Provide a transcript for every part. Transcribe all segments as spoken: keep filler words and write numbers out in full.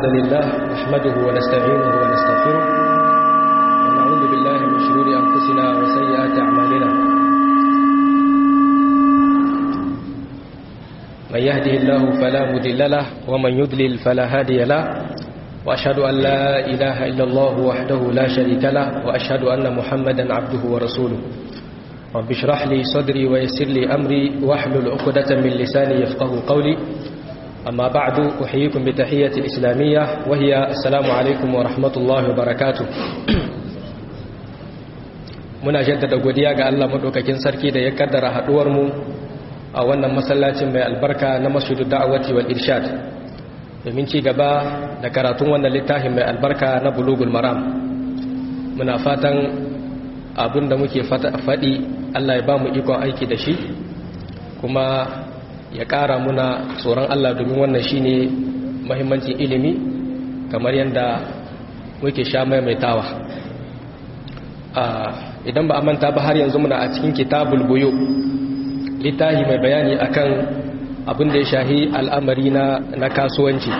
الحمد لله نحمده ونستعينه ونستغفره ونعوذ بالله من شرور أنفسنا وسيئات أعمالنا من يهده الله فلا مضل له ومن يضلل فلا هادي له وأشهد أن لا إله إلا الله وحده لا شريك له وأشهد أن محمدا عبده ورسوله رب اشرح لي صدري ويسر لي أمري واحلل عقدة من لساني يفقهوا قولي أما بعد أحييكم بتحية الإسلامية وهي السلام عليكم ورحمة الله وبركاته muna jaddada godiya ga Allah madaukakin sarki da ya kaddara haduwar mu a wannan masallacin mai albarka na Masjidud Da'wati wal Irshad domin ci gaba da karatun wannan littafin mai albarka na Bulughul Maram. Muna fatan abinda muke faɗi Allah ya ba mu ikon aiki da shi kuma ya ƙara muna tsoron Allah domin wannan shine muhimmancin ilimi kamar yadda muke sha maimaitawa. Idan ba a manta ba har yanzu muna a cikin kitabul buyu, littafi mai bayani akan abin da ya shahi al'amari na, na kasuwanci.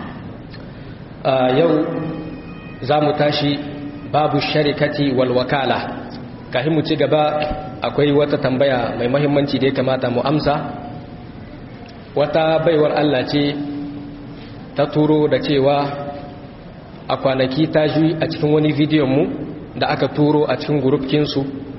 Yau za mu tashi babu sharikati wal wakala. Kafin mu ci gaba akwai wata tambaya mai muhimmanci da ya kamata mu amsa. Wata baiwar Allah ce ta turo da cewa a kwanaki ta ji a cikin wani bidiyon mu da aka turo a cikin gurupkinsu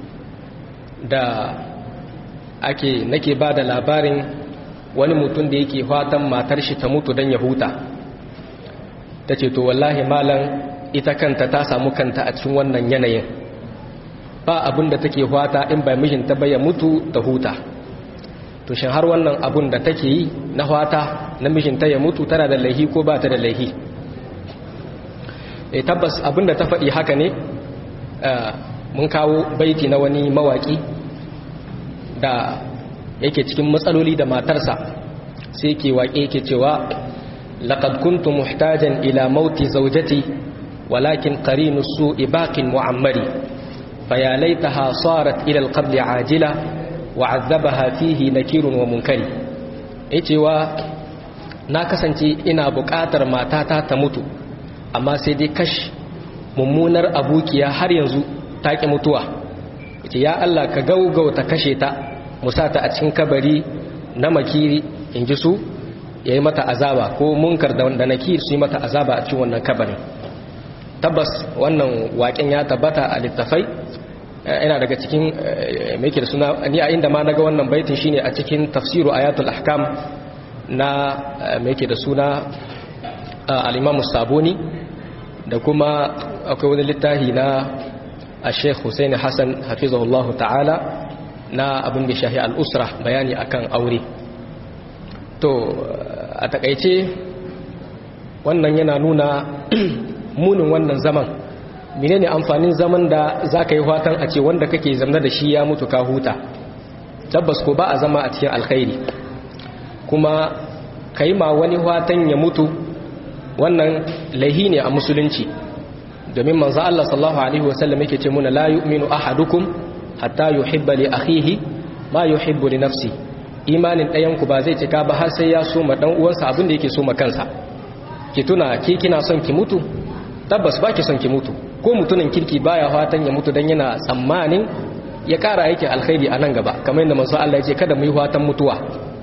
da ake nake ba da labarin wani mutum da yake fatan matar shi ta mutu don ya huta. Ta ce to wallahi malam ita kanta ta samu kanta a cikin wannan yanayin, ba abin da take fata in bai mijinta ba ya mutu ta huta. To shin har wannan abun da take yi na fata na mijinta ya mutu tana da laihi ko ba ta da laihi? E tabbas abin da ta faɗi haka ne. Mun kawo baiti na wani mawaki da yake cikin matsaloli da matarsa, sai yake waƙe yake cewa laqad kuntu muhtajan ila mauti zawjati walakin qarinu su'i baqin mu'ammari faya laitaha sarat ila al-qabl ajila wa'azzabaha fihi nakirun wa munkari. Yacewa na kasance ina buƙatar matata ta mutu amma sai dai kash mummunar abukiya har yanzu ta ki mutuwa. Yace ya Allah ka gaugauta kashe ta musata a cikin kabari na makiri inji su yayi mata azaba, ko munkar da wanda nakir su yi mata azaba a cikin wannan kabarin. Tabbas wannan waƙen ya tabbata a littafai. Ina daga cikin mai da suna ni a inda ma naga wannan baitin shine a cikin tafsiru ayatul ahkam na mai da suna al-Imam Sabuni, da kuma akwai wani littafi na Sheikh Hussein Hassan hafizahullahu ta'ala na abin da shahi al-usra, bayani akan aure. To a takaice wannan yana nuna munin wannan zaman. Menene amfanin zaman da za ka yi fatan a ce wanda kake zamna da shi ya mutu ka huta? Tabbas ko ba a zama a cikin alkhairi, kuma ka yi ma wani fatan ya mutu wannan laihi ne a musulunci, domin manzo Allah sallallahu alaihi wasallam yake ce muna la yu'minu ahadukum hatta yuhibba li akhihi ma yuhibbu li nafsi. Imanin ɗayan ku ba zai cika ba har sai ya so ma dan uwansa abin da yake so ma kansa. Ki tuna ke kina son ki mutu? Tabbas ba ki son ki mutu. Ko mutumin kirki baya fatan ya mutu dan yana tsammanin ya kara yake alkhairi a nan gaba, kamar yadda manzo Allah ya ce kada mu yi fatan mutuwa.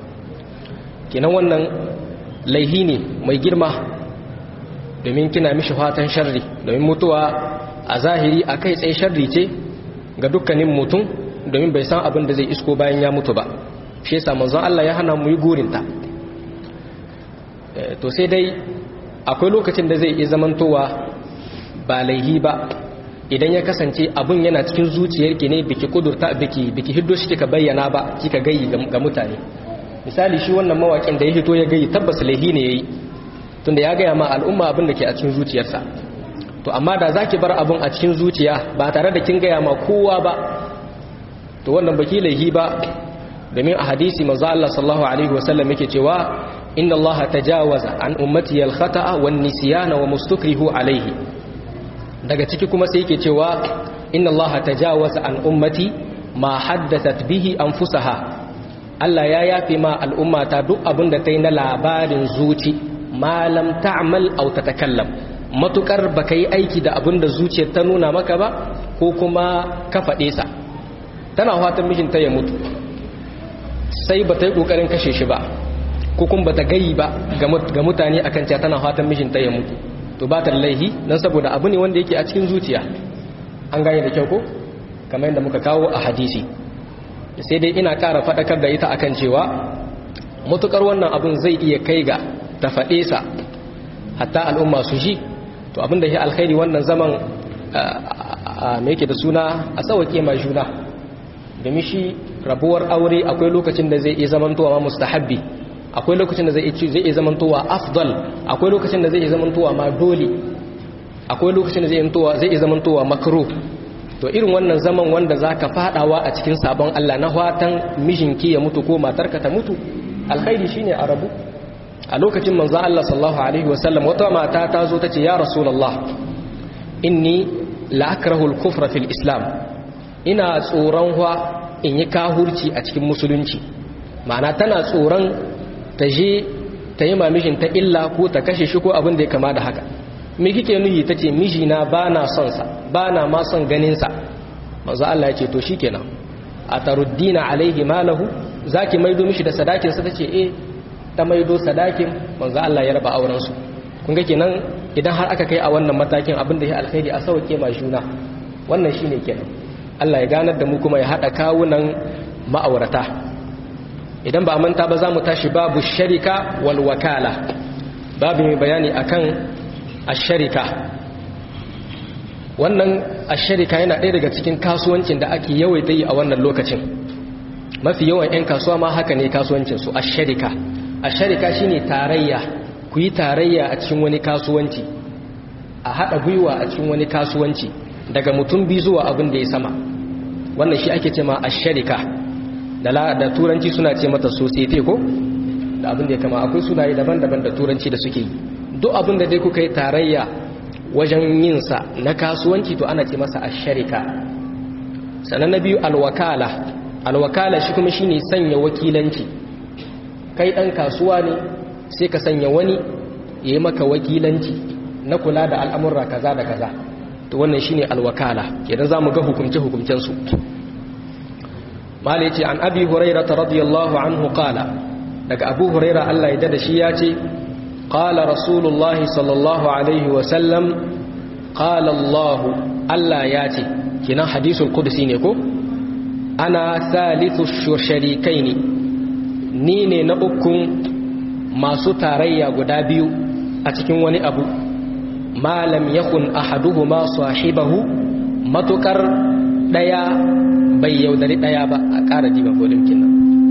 Kenan wannan laihi ne mai girma, domin kina mishi fatan sharri, domin mutuwa a zahiri a kai tsaye sharri ce ga dukkanin mutum, domin bai san abin da zai isko bayan ya mutu ba. Shi yasa manzo Allah ya hana mu yi gurinta. To sai dai akwai lokacin da zai iya zamantowa ba laihi ba idan ya kasance abun yana cikin zuciyarki ne, biki kudurta biki biki hiddo shi kika bayyana ba, kika gayi ga mutane. Misali shi wannan mawakin da ya hito ya gayi, tabbas laihi ne yayi, tunda ya gaya ma al'umma abin da ke a cikin zuciyarsa. To amma da zaki bar abun a cikin zuciya ba tare da kin gaya ma kowa ba, to wannan baki laihi ba, domin a hadisi manzo Allah sallallahu alaihi wasallam yake cewa inna Allah tajawaza an ummati al-khata'a wan nisyana wa mustakrihu alaihi. Daga ciki kuma sai yake cewa inna Allah tajawaza an ummati ma haddathat bihi anfusaha. Allah ya yafe ma al'ummata duk abin da ta yi na labarin zuci ma lam ta'mal aw tatakallam matukar baka yi aiki da abin da zuciyar ta nuna maka ba ko kuma ka faɗe sa. Tana fatan mijinta ya mutu sai bata yi kokarin kashe shi ba ko kuma bata gayi ba ga mutane akan cewa tana fatan mijinta ya mutu, to ba ta laihi dan saboda abu ne wanda yake a cikin zuciya. An gane da kyau ko kamar yadda muka kawo a hadisi. Sai dai ina ƙara faɗakar da ita akan cewa matukar wannan abun zai iya kai ga ta faɗe sa hatta al'umma su ji, to abin da ya alkhairi wannan zaman me yake da suna a sauke ma juna, domin shi rabuwar aure akwai lokacin da zai iya zamantowa ma mustahabbi, akwai lokacin da zai iya zamantowa afdal, akwai lokacin da zai iya zamantowa ma dole, akwai lokacin da zai iya zamantowa makruh. To irin wannan zaman wanda zaka fadawa a cikin sabon Allah na fatan mijinki ya mutu ko matarka ta mutu, alkhairi shine a rabu. A lokacin manzo Allah sallallahu alaihi wasallam wata mata ta zo tace ya rasulullah inni la akrahu al-kufra fil islam, ina tsoron wa in yi kahurci a cikin musulunci. Ma'ana tana tsoron ta je ta yi mamishin ta illa ko ta kashe shi ko abin da ya kama da haka. Me kike nuhi tace mijina bana son sa, bana ma son ganin sa. Manzo Allah ya ce to shikenan, ataruddina alaihi malahu, zaki maido mishi da sadakin sa? Tace eh, ta maido sadakin. Manzo Allah ya raba auren su. Kun ga kenan idan har aka kai a wannan matakin abin da ya alkhairi a sauke ma juna, wannan shine kenan. Allah ya ganar da mu kuma ya hada kawunan ma'aurata. Idan ba manta ba za mu tashi babu sharika wal wakala, babu mai bayani akan asharika. Wannan asharika yana ɗaya daga cikin kasuwancin da ake yawaita yi a wannan lokacin. Mafi yawan 'yan kasuwa ma haka ne kasuwancinsu, asharika. Asharika shine tarayya, ku yi tarayya a cikin wani kasuwanci, a haɗa gwiwa a cikin wani kasuwanci daga mutum biyu zuwa abin da ya sama. Wannan shi ake ce ma asharika. Da, da turanci suna ce mata societe ko? Da abin da ya kama akwai sunaye daban-daban da turanci da suke yi. Duk abin da dai kuka yi tarayya wajen yinsa na kasuwanci to ana ce masa asharika. Sannan na biyu alwakala. Alwakala shi kuma shine sanya wakilanci. Kai ɗan kasuwa ne sai ka sanya wani ya yi maka wakilanci na kula da al'amurra kaza da kaza, to wannan shine alwakala. Idan za mu ga hukumce-hukumcensu. Mala yace an abi hurairah radiyallahu anhu qala, daga abu hurairah Allah ya dada shi ya ce qala rasulullah sallallahu alaihi wa sallam qala Allah, Allah ya ce, kinan hadisul qudsi ne ko? Ana thalithu sharikaini, ni ne na ukun masu tarayya guda biyu a cikin wani abu. Malam yakun ahaduhuma sahibahu, matukar daya bai yaudari daya ba. A ƙara diban volume kenan.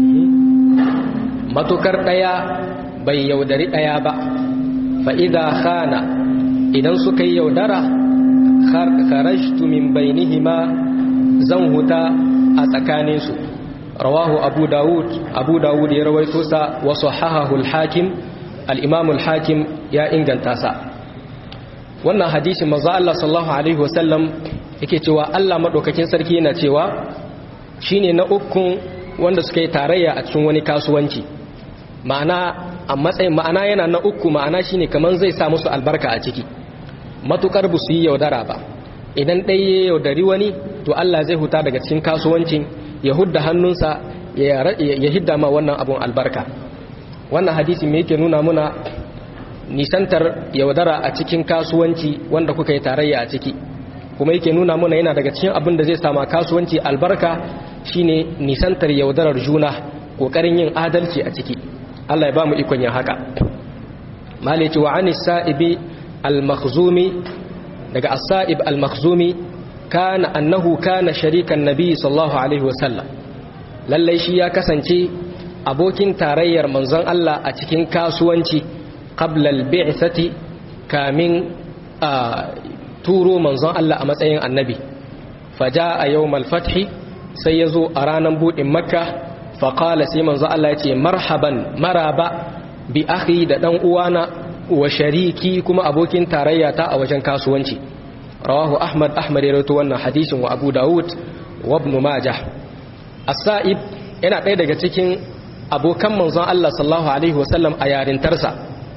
Matukar daya bai yaudari daya ba. Fa idha khana, idan suka yi yaudara, kharajtu min bainihima, zan huta a tsakaninsu. Rawahu Abu Dawud, Abu Dawud ya rawaito sa, wa sahahahu al-Hakim, al-Imam al-Hakim ya inganta sa. Wannan hadisin manzo Allah sallallahu alaihi wasallam yake cewa Allah madaukakin sarki yana cewa shine na ukun wanda suka yi tarayya a cikin wani kasuwanci. Ma'ana a matsayin ma'ana yana na uku, ma'ana shine kaman zai sa musu albarka a ciki. Matukar bu su yi yaudara ba. Idan ɗaya ya yaudari wani, to Allah zai huta daga cikin kasuwancin, ya hudda hannunsa, ya hidda ma wannan abun albarka. Wannan hadisi me yake nuna muna? Nisantar yaudara a cikin kasuwanci wanda kuka yi tarayya a ciki. Kuma yake nuna muna yana daga cikin abin da zai sama kasuwanci albarka shine nisantar yaudarar juna, kokarin yin adalci a ciki. Allah ya ba mu ikon yin haka. Maliki wa anis sa'ibi al-makhzumi, daga as-sa'ib al-makhzumi, kana annahu kana sharikan nabi sallallahu alaihi wasallam, lallai shi ya kasance abokin tarayyar manzon Allah a cikin kasuwanci qabla al-bi'thati, kamin turo manzon Allah a matsayin annabi. Faja'a yawmal fathi, sai yazo a ranar budin makka. Faqala, sai manzon Allah ya ce marhaban, maraba bi akhi, da dan uwana, wa shariki, kuma abokin tarayya ta a wajen kasuwanci. Rawahu Ahmad, Ahmad ya rawaito wannan hadisin, wa Abu Dawud wa Ibn Majah. As-Sa'ib yana ɗaya daga cikin abokan manzon Allah sallallahu alaihi wasallam a yarintarsa.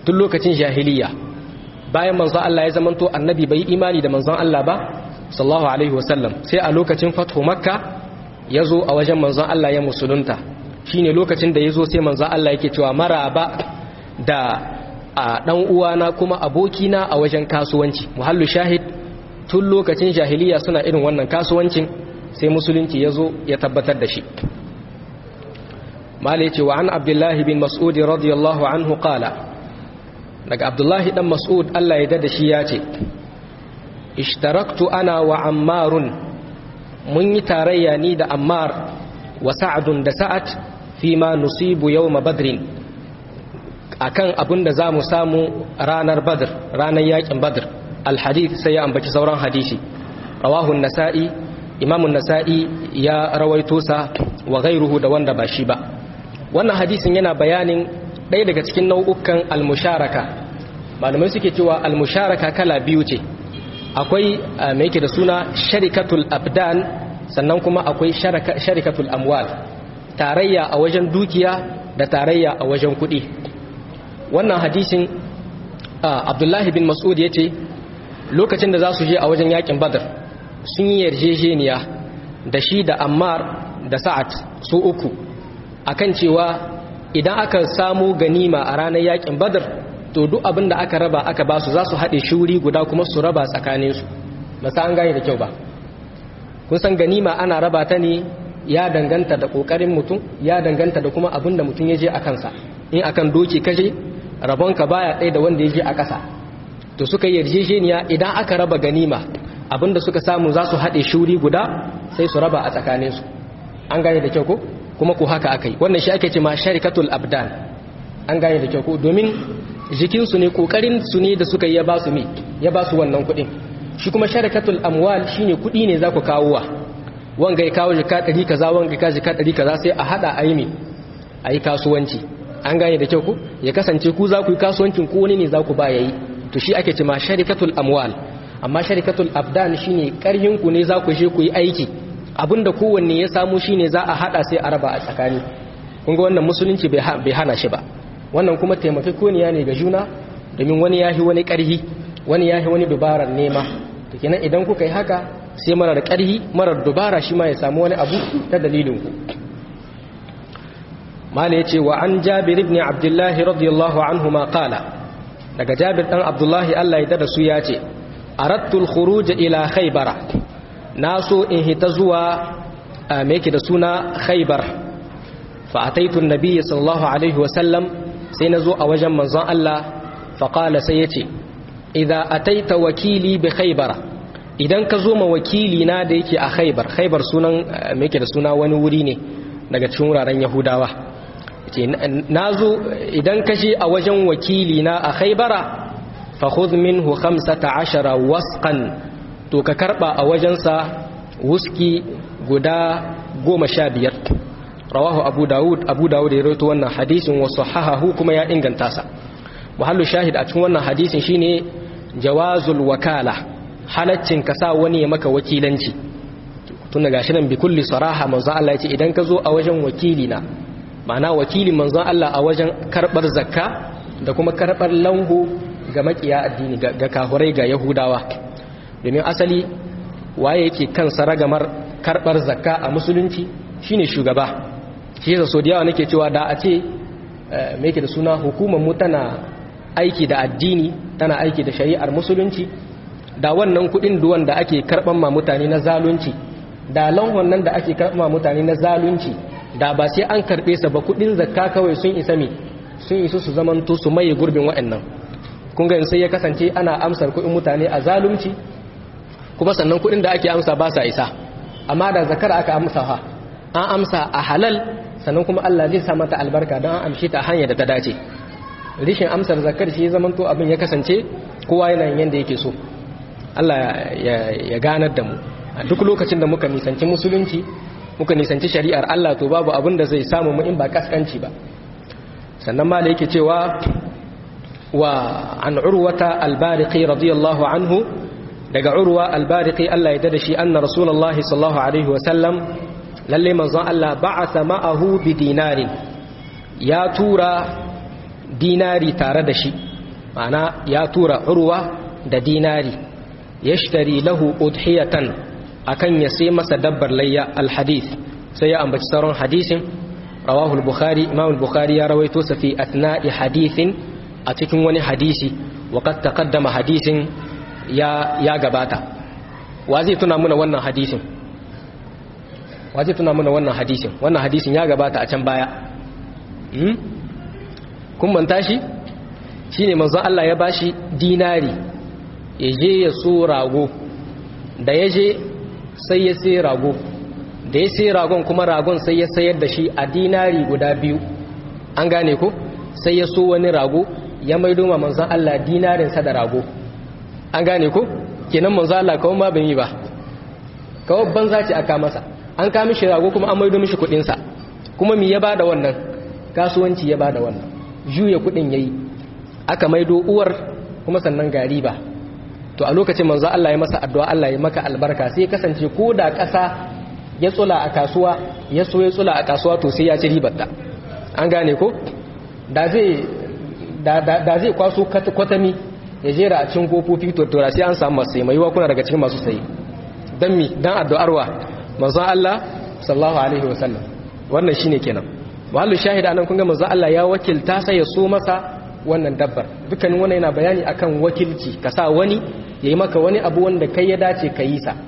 tun lokacin jahiliya bayan manzon Allah ya zamanto annabi bai imani da manzon Allah ba sallallahu alaihi wasallam sai a lokacin fathu makka yazo a wajen manzon Allah ya musulunta shine lokacin da yazo sai manzon Allah yake cewa maraba da a dan uwana kuma abokina a wajen kasuwanci muhallu shahid tun lokacin jahiliya suna irin wannan kasuwancin sai musulunci yazo ya tabbatar da shi mala yace wa an abdullahi bin mas'ud radiyallahu anhu qala daga abdullahi dan mas'ud Allah ya dada shi yace ishtaraktu ana wa ammarun mun yi tarayya ni da ammar wa sa'dun da sa'ad fi ma nusibu yawm badrin akan abinda zamu samu ranar badr ranar yakin badr alhadith sai ya ambaci sauran hadisi rawahu an-nasa'i imamu an-nasa'i ya rawaito sa wa ghayruhu da wanda ba shi ba wannan hadisin yana bayanin ɗaya daga cikin nau'ukan al-musharaka malamai suke cewa al-musharaka kala biyu ce akwai mai yake da suna sharikatul abdan sannan kuma akwai sharikatul amwal tarayya a wajen dukiya da tarayya a wajen kuɗi wannan hadisin abdullahi bin mas'ud ya ce lokacin da za su je a wajen yakin badr sun yi yarjejeniya da shi da ammar da sa'ad su uku akan cewa idan aka samu ganima a ranar yakin badr to duk abin da aka raba aka basu za su haɗe shuri guda kuma su raba tsakaninsu ba sa an gane da kyau ba kun san ganima ana raba ta ne ya danganta da ƙoƙarin mutum ya danganta da kuma abin da mutum ya je a kansa in akan doki kashe rabonka baya ɗaya da wanda ya je a ƙasa to suka yi yarjejeniya idan aka raba ganima abin da suka samu za su haɗe shuri guda sai su raba a tsakaninsu an gane da kyau ko kuma ko haka aka yi wannan shi ake ce ma sharikatul abdan an gane da kyau ko domin jikinsu ne kokarin su ne da suka yi ya ba su mi ya ba su wannan kuɗin shi kuma sharikatul amwal shine kuɗi ne za ku kawo wa wanga ya kawo jika ɗari kaza wanga ya kawo jika ɗari kaza sai a haɗa a yi mi a yi kasuwanci an gane da kyau ko ya kasance ku za ku yi kasuwancin ko wani ne za ku ba ya yi to shi ake ce ma sharikatul amwal amma sharikatul abdan shine ƙarhin ku ne za ku je ku yi aiki abinda kowanne ya samu shine za a hada sai a raba a tsakani kun ga wannan musulunci bai hana shi ba wannan kuma taimakekoniya ne ga juna domin wani yahi wani karhi wani yahi wani dubarar nema to kenan idan kuka yi haka sai marar karhi marar dubara shi ma ya samu wani abu ta dalilin ku mala yace wa an jabir ibn abdullah radiyallahu anhu ma qala daga jabir dan abdullah Allah ya dada su yace aradtu al-khuruj ila khaybara na so in hita zuwa mai yake da suna khaybar fa ataitu an-nabiy sallallahu alaihi wasallam sai na zo a wajen manzon Allah fa qala sai yace idza ataita wakili bi khaybara idan ka zo ma wakili na da yake a khaybar khaybar sunan mai yake da suna wani wuri ne daga cikin wuraren yahudawa yace nazo idan ka je a wajen wakili na a khaybara fa khudh minhu khamsata ashara wasqan to ka karba a wajensa wuski guda goma sha biyar rawahu abu dawud abu dawud ya rawaito wannan hadisin wa sahahahu kuma ya inganta sa muhallu shahid a cikin wannan hadisin shine jawazul wakala halaccin ka sa wani ya maka wakilanci tun daga shi nan bi kulli saraha manzo Allah yace idan ka zo a wajen wakili na ma'ana wakilin manzo Allah a wajen karbar zakka da kuma karbar lango ga makiya addini ga kahurai ga yahudawa domin asali waye yake kan saragamar karbar zakka a musulunci shine shugaba shi yasa so da yawa nake cewa da a ce me yake da suna hukumar mu tana aiki da addini tana aiki da shari'ar musulunci da wannan kudin duwan da ake karban ma mutane na zalunci da lanhon nan da ake karban ma mutane na zalunci da ba sai an karbe sa ba kudin zakka kawai sun isa me sun isu su zamanto su maye gurbin waɗannan kun ga sai ya kasance ana amsar kudin mutane a zalunci kuma sannan kudin da ake amsa ba sa isa amma da zakar aka amsa ha an amsa a halal sannan kuma Allah zai sa mata albarka don an amshi ta hanya da ta dace rishin amsar zakar shi zaman to abin ya kasance kowa yana yin yanda yake so Allah ya ganar da mu a duk lokacin da muka nisanci musulunci muka nisanci shari'ar Allah to babu abin da zai samu mu in ba kaskanci ba sannan ma da yake cewa wa an urwata al-bariqi radiyallahu anhu daga urwa al-bariqi Allah ya dada shi anna rasulullahi sallallahu alaihi wa sallam lalle manzon Allah ba'atha ma'ahu bi dinarin ya tura dinari tare da shi ma'ana ya tura urwa da dinari yashtari lahu udhiyatan akan ya sai masa dabbar layya alhadith sai ya ambaci sauran hadisin rawahu al-bukhari imam al-bukhari ya rawaito sa fi athna'i hadithin a cikin wani hadisi wa qad taqaddama hadisin ya ya gabata wa zai tuna muna wannan hadisin wa zai tuna muna wannan hadisin wannan hadisin ya gabata a can baya hmm? kun manta shi shine manzo Allah ya bashi dinari ya je ya so rago da ya je sai ya sai rago da ya sai ragon kuma ragon sai ya sayar da shi a dinari guda biyu an gane ko sai ya so wani rago ya maido ma manzon Allah dinarinsa da rago an gane ko kenan manzon Allah kawai ma ban yi ba kawai banza ce aka masa an ka mishi rago kuma an maido mishi kudin sa kuma me ya bada wannan kasuwanci ya bada wannan juya kudin yayi aka maido uwar kuma sannan gari ba to a lokacin manzo Allah ya masa addu'a Allah ya maka albarka sai kasance ko da ƙasa ya tsula a kasuwa ya so ya tsula a kasuwa to sai ya ci ribar ta an gane ko da zai da da zai kwaso kwatami ya jera a cikin kofofi to to sai an samu masu mai kuna daga cikin masu sayi dan mi dan addu'arwa manzo Allah sallallahu alaihi wasallam wannan shine kenan wallu shahida anan kun ga manzo Allah ya wakilta sai ya so masa wannan dabbar dukkanin wannan yana bayani akan wakilci ka sa wani yayi maka wani abu wanda kai ya dace ka yi sa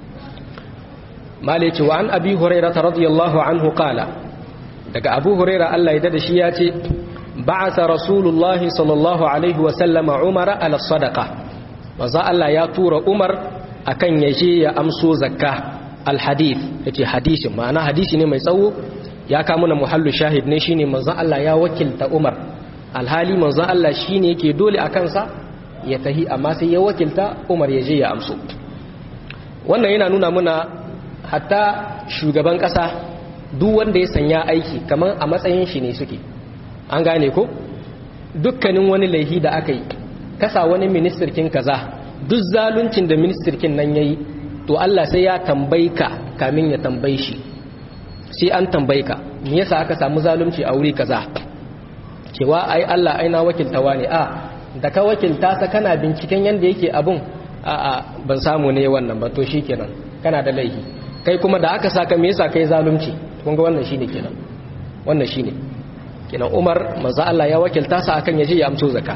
malaci wa an abi hurairah radiyallahu anhu qala daga abu hurairah Allah ya dada shi ya ce ba'atha rasulullah sallallahu alaihi wa sallama umara ala sadaqa manzo Allah ya tura umar akan yaje ya amso zakka alhadith yace hadisin ma'ana hadisi ne mai tsawo ya ka muna muhallu shahid ne shine manzo Allah ya wakilta umar alhali manzo Allah shine yake dole a kansa ya tahi amma sai ya wakilta Umar ya je ya amso wannan yana nuna muna hatta shugaban kasa duk wanda ya sanya aiki kaman a matsayin shi ne suke an gane ko dukkanin wani laihi da aka yi kasa wani ministirkin kaza duk zaluncin da ministirkin nan yayi to Allah sai ya tambayka kamin ya tambaye shi sai an tambayka me yasa aka samu zalunci a wuri kaza cewa ai Allah aina wakiltawa ne a da ka wakilta sa kana binciken yanda yake abun a a ban samu ne wannan ba to shikenan kana da laifi kai kuma da aka saka me yasa kai zalunci kun ga wannan shine kenan wannan shine kenan Umar manzo Allah ya wakilta sa akan yaje ya amso zakka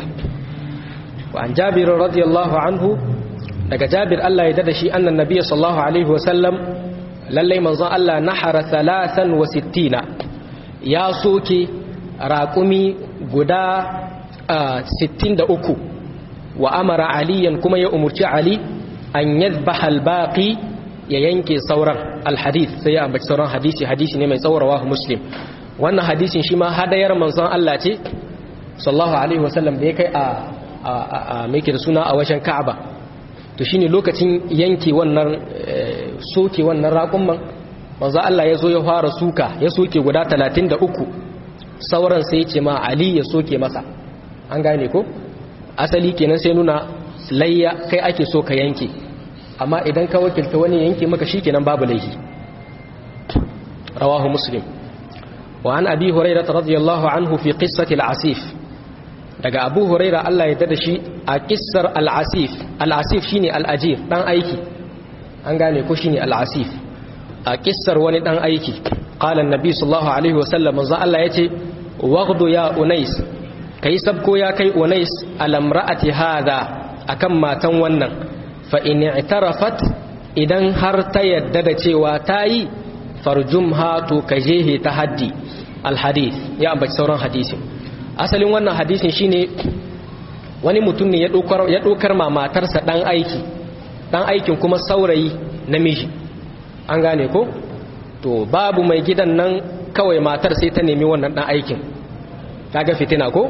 wa an Jabir radiyallahu anhu daga Jabir Allah ya dada shi annan nabiy sallallahu alaihi wasallam lalle manzo Allah nahara thalathan wa sittina ya soke raƙumi guda sittin da uku wa amara aliyan kuma ya umurci ali an yadhbaha albaqi ya yanke sauran alhadith sai ya ambaci sauran hadisi hadisi ne mai tsawarawa muslim wannan hadisin shi ma hadayar manzon Allah ce sallallahu alaihi wasallam da ya kai a a mai da suna a wajen Ka'aba to shine lokacin yanke wannan soke wannan raƙumman manzon Allah ya zo ya fara suka ya soke guda talatin da uku sauran sai ce ma Ali ya soke masa an gane ko asali kenan sai nuna layya kai ake so ka yanke amma idan ka wakilta wani yanke maka shikenan babu laifi rawahu muslim wa an abi hurairah radiyallahu anhu fi qissati al-asif daga abu hurairah Allah ya dada shi a kissar al-asif al-asif shine al-ajir dan aiki an gane ko shine al-asif a kissar wani dan aiki qala an-nabi sallallahu alaihi wasallam manzo Allah yace waghdu ya unais kai sabko ya kai unais alamra'ati hada akan matan wannan fa in i'tarafat idan har ta yadda da cewa tayi farjumha to kajehe ta haddi alhadith ya ambaci sauran hadisin asalin wannan hadisin shine wani mutum ne ya dokar ya dokar ma matarsa dan aiki dan aikin kuma saurayi namiji an gane ko to babu mai gidan nan kawai matar sai ta nemi wannan dan aikin kaga fitina ko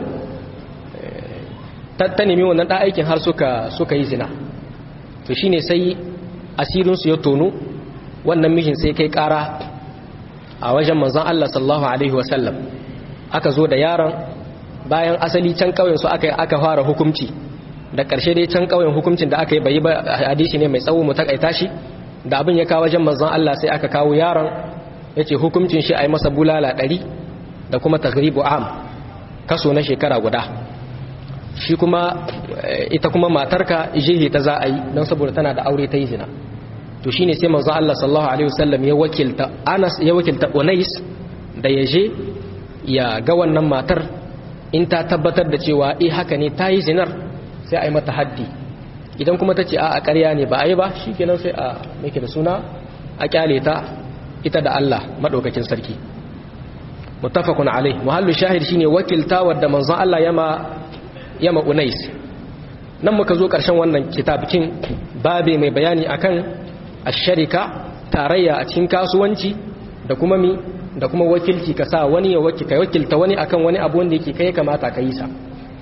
ta nemi wannan dan aikin har suka suka yi zina to shine sai asirin su ya tono wannan mijin sai kai kara a wajen manzon Allah sallallahu alaihi wasallam aka zo da yaron bayan asali can kauyen su aka aka fara hukunci da karshe dai can kauyen hukuncin da aka yi bai ba hadisi ne mai tsawo mu takaita shi da abin ya kawo wajen manzon Allah sai aka kawo yaron yace hukuncin shi a yi masa bulala ɗari da kuma taghribu am kaso na shekara guda shi kuma ita kuma matarka jihi ta za a yi don saboda tana da aure ta yi zina to shine sai manzo Allah sallallahu alaihi wasallam ya wakilta Anas ya wakilta Unais da ya je ya ga wannan matar in ta tabbatar da cewa eh haka ne ta yi zinar sai a yi mata haddi idan kuma ta ce a ƙarya ne ba a yi ba shikenan sai a make da suna a kyale ta ita da Allah madaukakin sarki muttafaqun alaihi muhallu shahid shine wakilta wadda manzon Allah yama yama Unais nan muka zo ƙarshen wannan kitabikin babe mai bayani akan asharika tarayya a cikin kasuwanci da kuma mi da kuma wakilci ka sa wani ya wakilta wakilta wani akan wani abu wanda yake kai kamata ka yi sa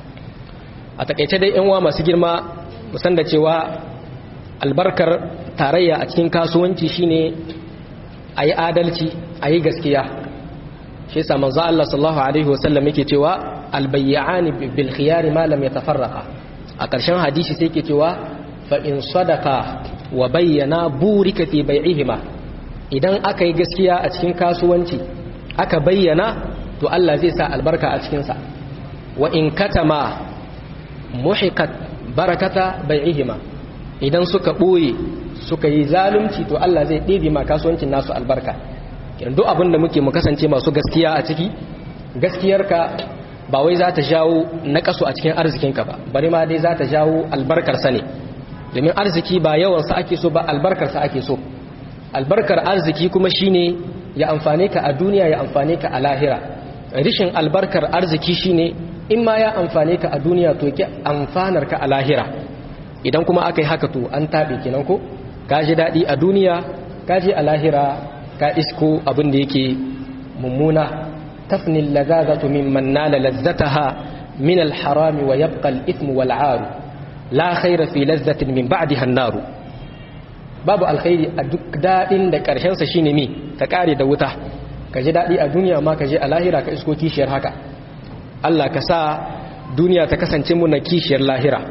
a takeice dai yan uwa masu girma musan da cewa albarkar tarayya a cikin kasuwanci shine ayi adalci ayi gaskiya shi yasa manzo Allah sallallahu alaihi wasallam yake cewa albayyani bil khiyar ma lam yatafarraqa a ƙarshen hadisi sai yake cewa fa in sadaqa wa bayyana burika fi bai'ihima idan aka yi gaskiya a cikin kasuwanci aka bayyana to Allah zai sa albarka a cikin sa wa in katama muhiqat barakata bai'ihima idan suka boye suka yi zalunci to Allah zai ɗebe ma kasuwancin nasu albarka duk abinda muke mu kasance masu gaskiya a ciki gaskiyarka ba wai za ta jawo naƙasu a cikin arzikinka ba bari ma dai za ta jawo albarkarsa ne domin arziki ba yawansa ake so ba albarkarsa ake so albarkar arziki kuma shine ya amfane ka a duniya ya amfane ka a lahira rishin albarkar arziki shine in ma ya amfane ka a duniya to ki amfanar ka a lahira idan kuma aka yi haka to an taɓe kenan ko ka ji daɗi a duniya ka ji a lahira ka isko abin da yake mummuna tafni lazazatu mimman nala lazzataha min alharami wa yabqa al-ithmu wal 'aru la khayra fi lazzatin min ba'daha an-nar babu alkhairi a duk dadin da karshen sa shine mi ka kare da wuta ka ji dadi a duniya ma ka je a lahira ka isko kishiyar haka Allah ka sa duniya ta kasance mu na kishiyar lahira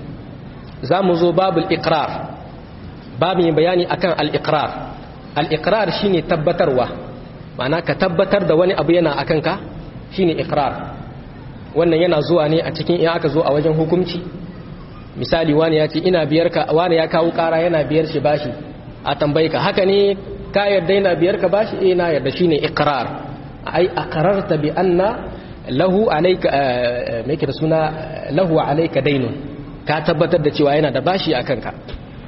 zamu zo babul iqrar babu bayani akan al-iqrar al-iqrar shine tabbatarwa ma'ana ka tabbatar da wani abu yana akan ka shine iqrar wannan yana zuwa ne a cikin in aka zo a wajen hukunci misali wani ya ce ina biyar ka wani ya kawo kara yana biyar shi bashi a tambaye ka haka ne ka yarda yana biyar ka bashi eh na yarda shine iqrar ai aqrarta bi anna lahu alayka me yake da suna lahu alayka daynun ka tabbatar da cewa yana da bashi akan ka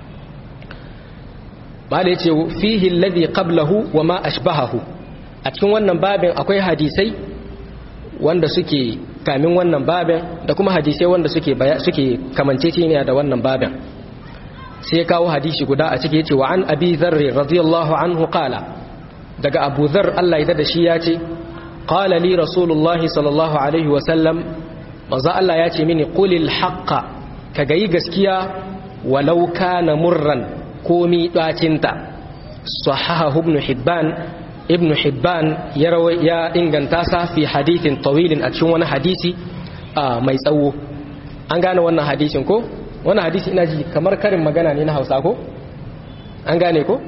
mala yace fihi alladhi qablahu wa ma ashbahahu a cikin wannan babin akwai hadisai wanda suke kamin wannan babin da kuma hadisai wanda suke suke kamanceceniya da wannan babin sai ya kawo hadisi guda a ciki yace wa an abi dharr radiyallahu anhu qala daga abu dharr Allah ya dada shi yace qala li rasulullahi sallallahu alaihi wa sallam manzo Allah yace mini qulil haqqa kaga yi gaskiya walau kana murran komi dacinta sahahu ibn hibban ibn hibban ya ya inganta sa fi hadithin tawilin a cikin wani hadisi mai tsawo an gane wannan hadisin ko wannan hadisi ina ji kamar karin magana ne na Hausa ko an gane ko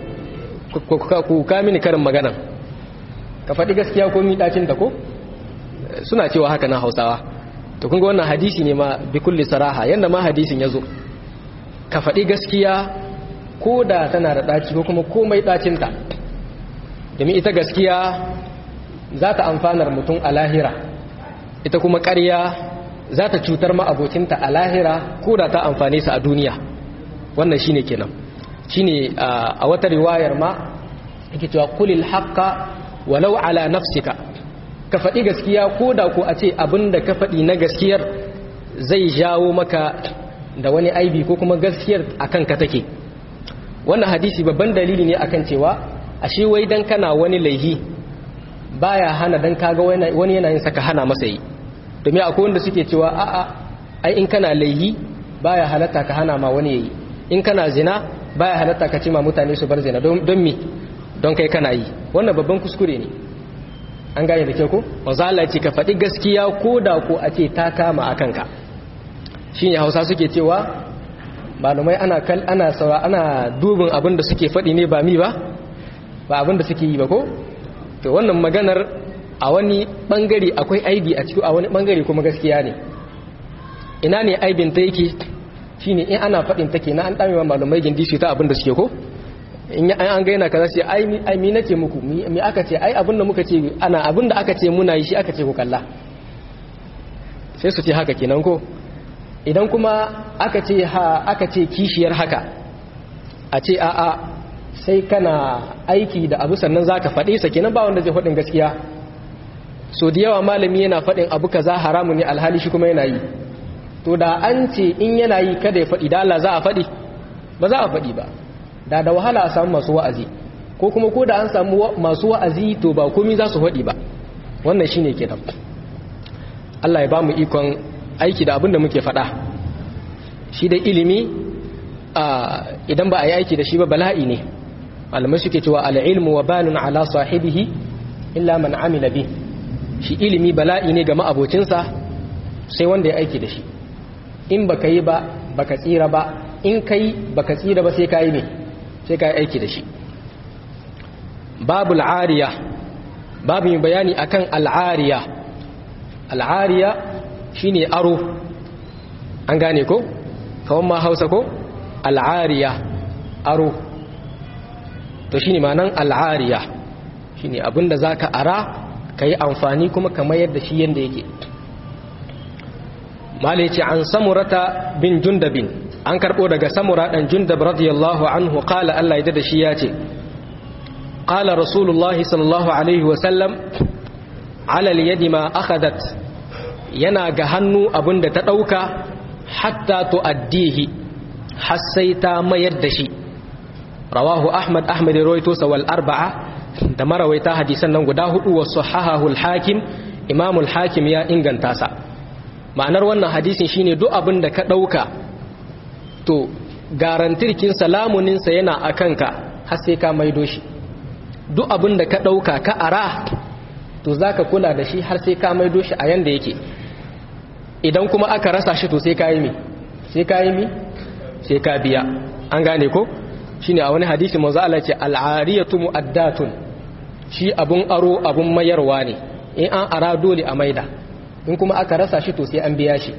ku ka mini karin magana ka faɗi gaskiya ko mi dacin ta ko suna cewa haka na Hausawa to kun ga wannan hadisi ne ma bi kulli saraha yanda ma hadisin yazo ka faɗi gaskiya ko da tana da daci ko kuma komai dacin ta domin ita gaskiya za ta amfanar mutum a lahira ita kuma ƙarya za ta cutar ma'abocinta a lahira ko da ta amfane su a duniya wannan shine kenan shine a wata riwayar ma yake cewa qulil haqqa walau ala nafsika ka faɗi gaskiya ko da ko a ce abinda ka faɗi na gaskiyar zai jawo maka da wani aibi ko kuma gaskiyar akan ka take wannan hadisi babban dalili ne akan cewa ashe wai dan kana wani laihi baya hana dan kaga wani yana yin saka hana masa yi domin akwai wanda suke cewa a'a ai in kana laihi baya halatta ka hana ma wani yayi in kana zina baya halatta ka ce ma mutane su bar zina don don me don kai kana yi wannan babban kuskure ne an gane da kyau ko manzo Allah ya ce ka faɗi gaskiya ko da ko a ce ta kama akan ka shine Hausa suke cewa malumai ana kal ana saura ana dubin abin da suke faɗi ne ba mi ba ba abin da suke yi ba ko to wannan maganar a wani bangare akwai aibi a ciki a wani bangare kuma gaskiya ne ina ne aibin ta yake shine in ana faɗin take na an dame malumai gindi su ta abin da suke ko in an ga yana kaza sai ai ai mi nace muku mi aka ce ai abin da muka ce ana abin da aka ce muna yi shi aka ce ku kalla sai su ce haka kenan ko idan kuma aka ce ha aka ce kishiyar haka a ce a a sai kana aiki da abu sannan zaka faɗe sa kenan ba wanda zai faɗin gaskiya so da yawa malami yana faɗin abu kaza haramu ne alhali shi kuma yana yi to da an ce in yana yi kada ya faɗi da Allah za a faɗi ba za a faɗi ba da da wahala a samu masu wa'azi ko kuma ko da an samu masu wa'azi to ba komai za su faɗi ba wannan shine kenan Allah ya ba mu ikon aiki da abin da muke faɗa shi da ilimi idan ba a yi aiki da shi ba bala'i ne malamai suke cewa al-ilmu wa balun ala sahibihi illa man amila bi shi ilimi bala'i ne ga ma'abocinsa sai wanda ya aiki da shi in baka yi ba baka tsira ba in kai baka tsira ba sai kai ne sai kai aiki da shi babul ariya babu yin bayani akan al'ariya al'ariya shine aro an gane ko kawan ma Hausa ko al'ariya aro to shine ma'anan al'ariya shine abinda zaka ara kai amfani kuma kamar yadda shi yanda yake malai ce an samurata bin jundabin an karbo daga samura dan jundab radiyallahu anhu qala Allah ya da shi yace qala rasulullah sallallahu alaihi wa sallam ala al-yadi ma akhadat yana ga hannu abinda ta dauka hatta tuaddihi har sai ta mayar da shi rawahu ahmad ahmad rawaito sawal arba'a da marawaita hadisan nan guda hudu wa sahahahu al-hakim imam al-hakim ya inganta sa ma'anar wannan hadisin shine duk abin da ka dauka to garantirkin salamunin sa yana akanka har sai ka maido shi duk abin da ka dauka ka ara to zaka kula da shi har sai ka maido shi a yanda yake idan kuma aka rasa shi to sai ka yi mi sai ka yi mi sai ka biya an gane ko shine a wani hadisi manzo Allah ce al-ariyatu mu'addatun shi abun aro abun mayarwa ne in an ara dole a maida in kuma aka rasa shi to sai an biya shi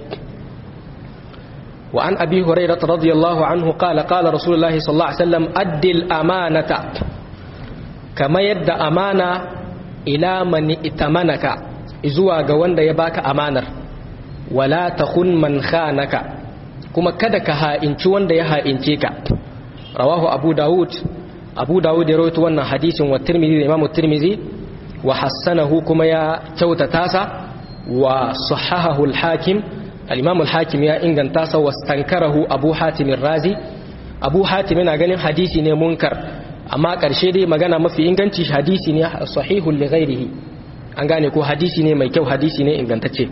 wa an abi hurairah radiyallahu anhu qala qala rasulullahi sallallahu alaihi wasallam addil amanata kama yadda amana ila man itamanaka zuwa ga wanda ya baka amanar wala takhun man khanaka kuma kada ka ha'inci wanda ya ha'ince ka rawahu abu daud abu daud ya rawaito wannan hadisin wa tirmidhi da imamu tirmidhi wa hassanahu kuma ya kyautata sa wa sahahahu al-hakim al-imam al-hakim ya inganta sa wastankarahu abu hatim ar-razi abu hatim yana ganin hadisi ne munkar amma karshe dai magana mafi inganci hadisi ne sahihul li ghairihi an gane ko hadisi ne mai kyau hadisi ne ingantacce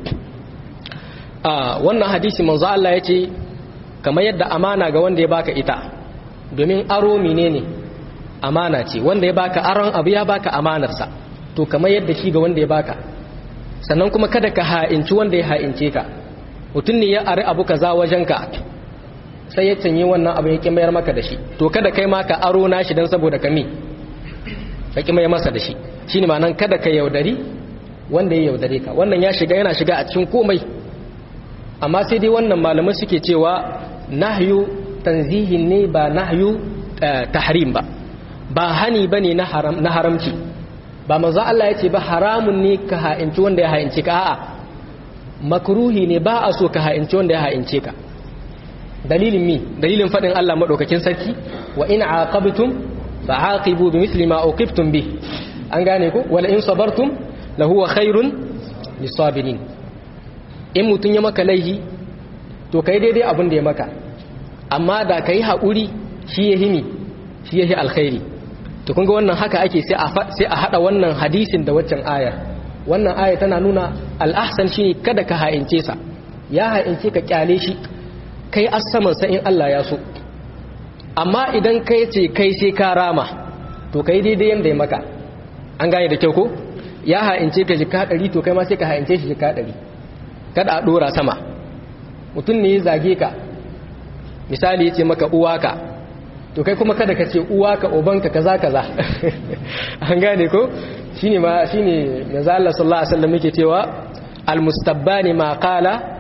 a wannan hadisi manzo Allah yace kamar yadda amana ga wanda ya baka ita domin aro menene amana ce wanda ya baka aron abu ya baka amanarsa to kamar yadda shi ga wanda ya baka sannan kuma kada ka ha'inci wanda ya ha'ince ka mutum ne ya ari abu kaza wajenka sai ya canye wannan abu ya ki mayar maka da shi to kada kai ma ka aro nashi dan saboda kami ka ki mayar masa da shi shine ma'anan kada ka yaudari wanda ya yaudare ka wannan ya shiga yana shiga a cikin komai amma sai dai wannan malamai suke cewa nahyu tanzihin ne ba nahyu tahrim ba ba hani bane na haram na haramci ba manzo Allah yace ba haramun ne ka ha'inci wanda ya ha'ince ka a'a makruhi ne ba a so ka ha'inci wanda ya ha'ince ka dalilin mi dalilin fadin Allah madaukakin sarki wa in aqabtum fa'aqibu bimithli ma uqibtum bih an gane ko wala in sabartum lahuwa khairun lisabirin in mutun ya maka laihi to kai daidai abin da ya maka amma da kai haƙuri shi yahi mi shi yahi alkhairi to kun ga wannan haka ake sai a sai a hada wannan hadisin da waccan ayar wannan aya tana nuna al-ahsan shine kada ka ha'ince sa ya ha'ince ka kyale shi kai asaman sa in Allah ya so amma idan kai ce kai sai ka rama to kai daidai yanda ya maka an gane da kyau ko ya ha'ince ka jika ɗari to kai ma sai ka ha'ince shi jika ɗari kada a dora sama mutum ne ya zage ka misali ya ce maka uwaka to kai kuma kada ka ce uwaka ubanka kaza kaza an gane ko shine ma shine manzo Allah sallallahu alaihi wasallam yake cewa almustabbani ma qala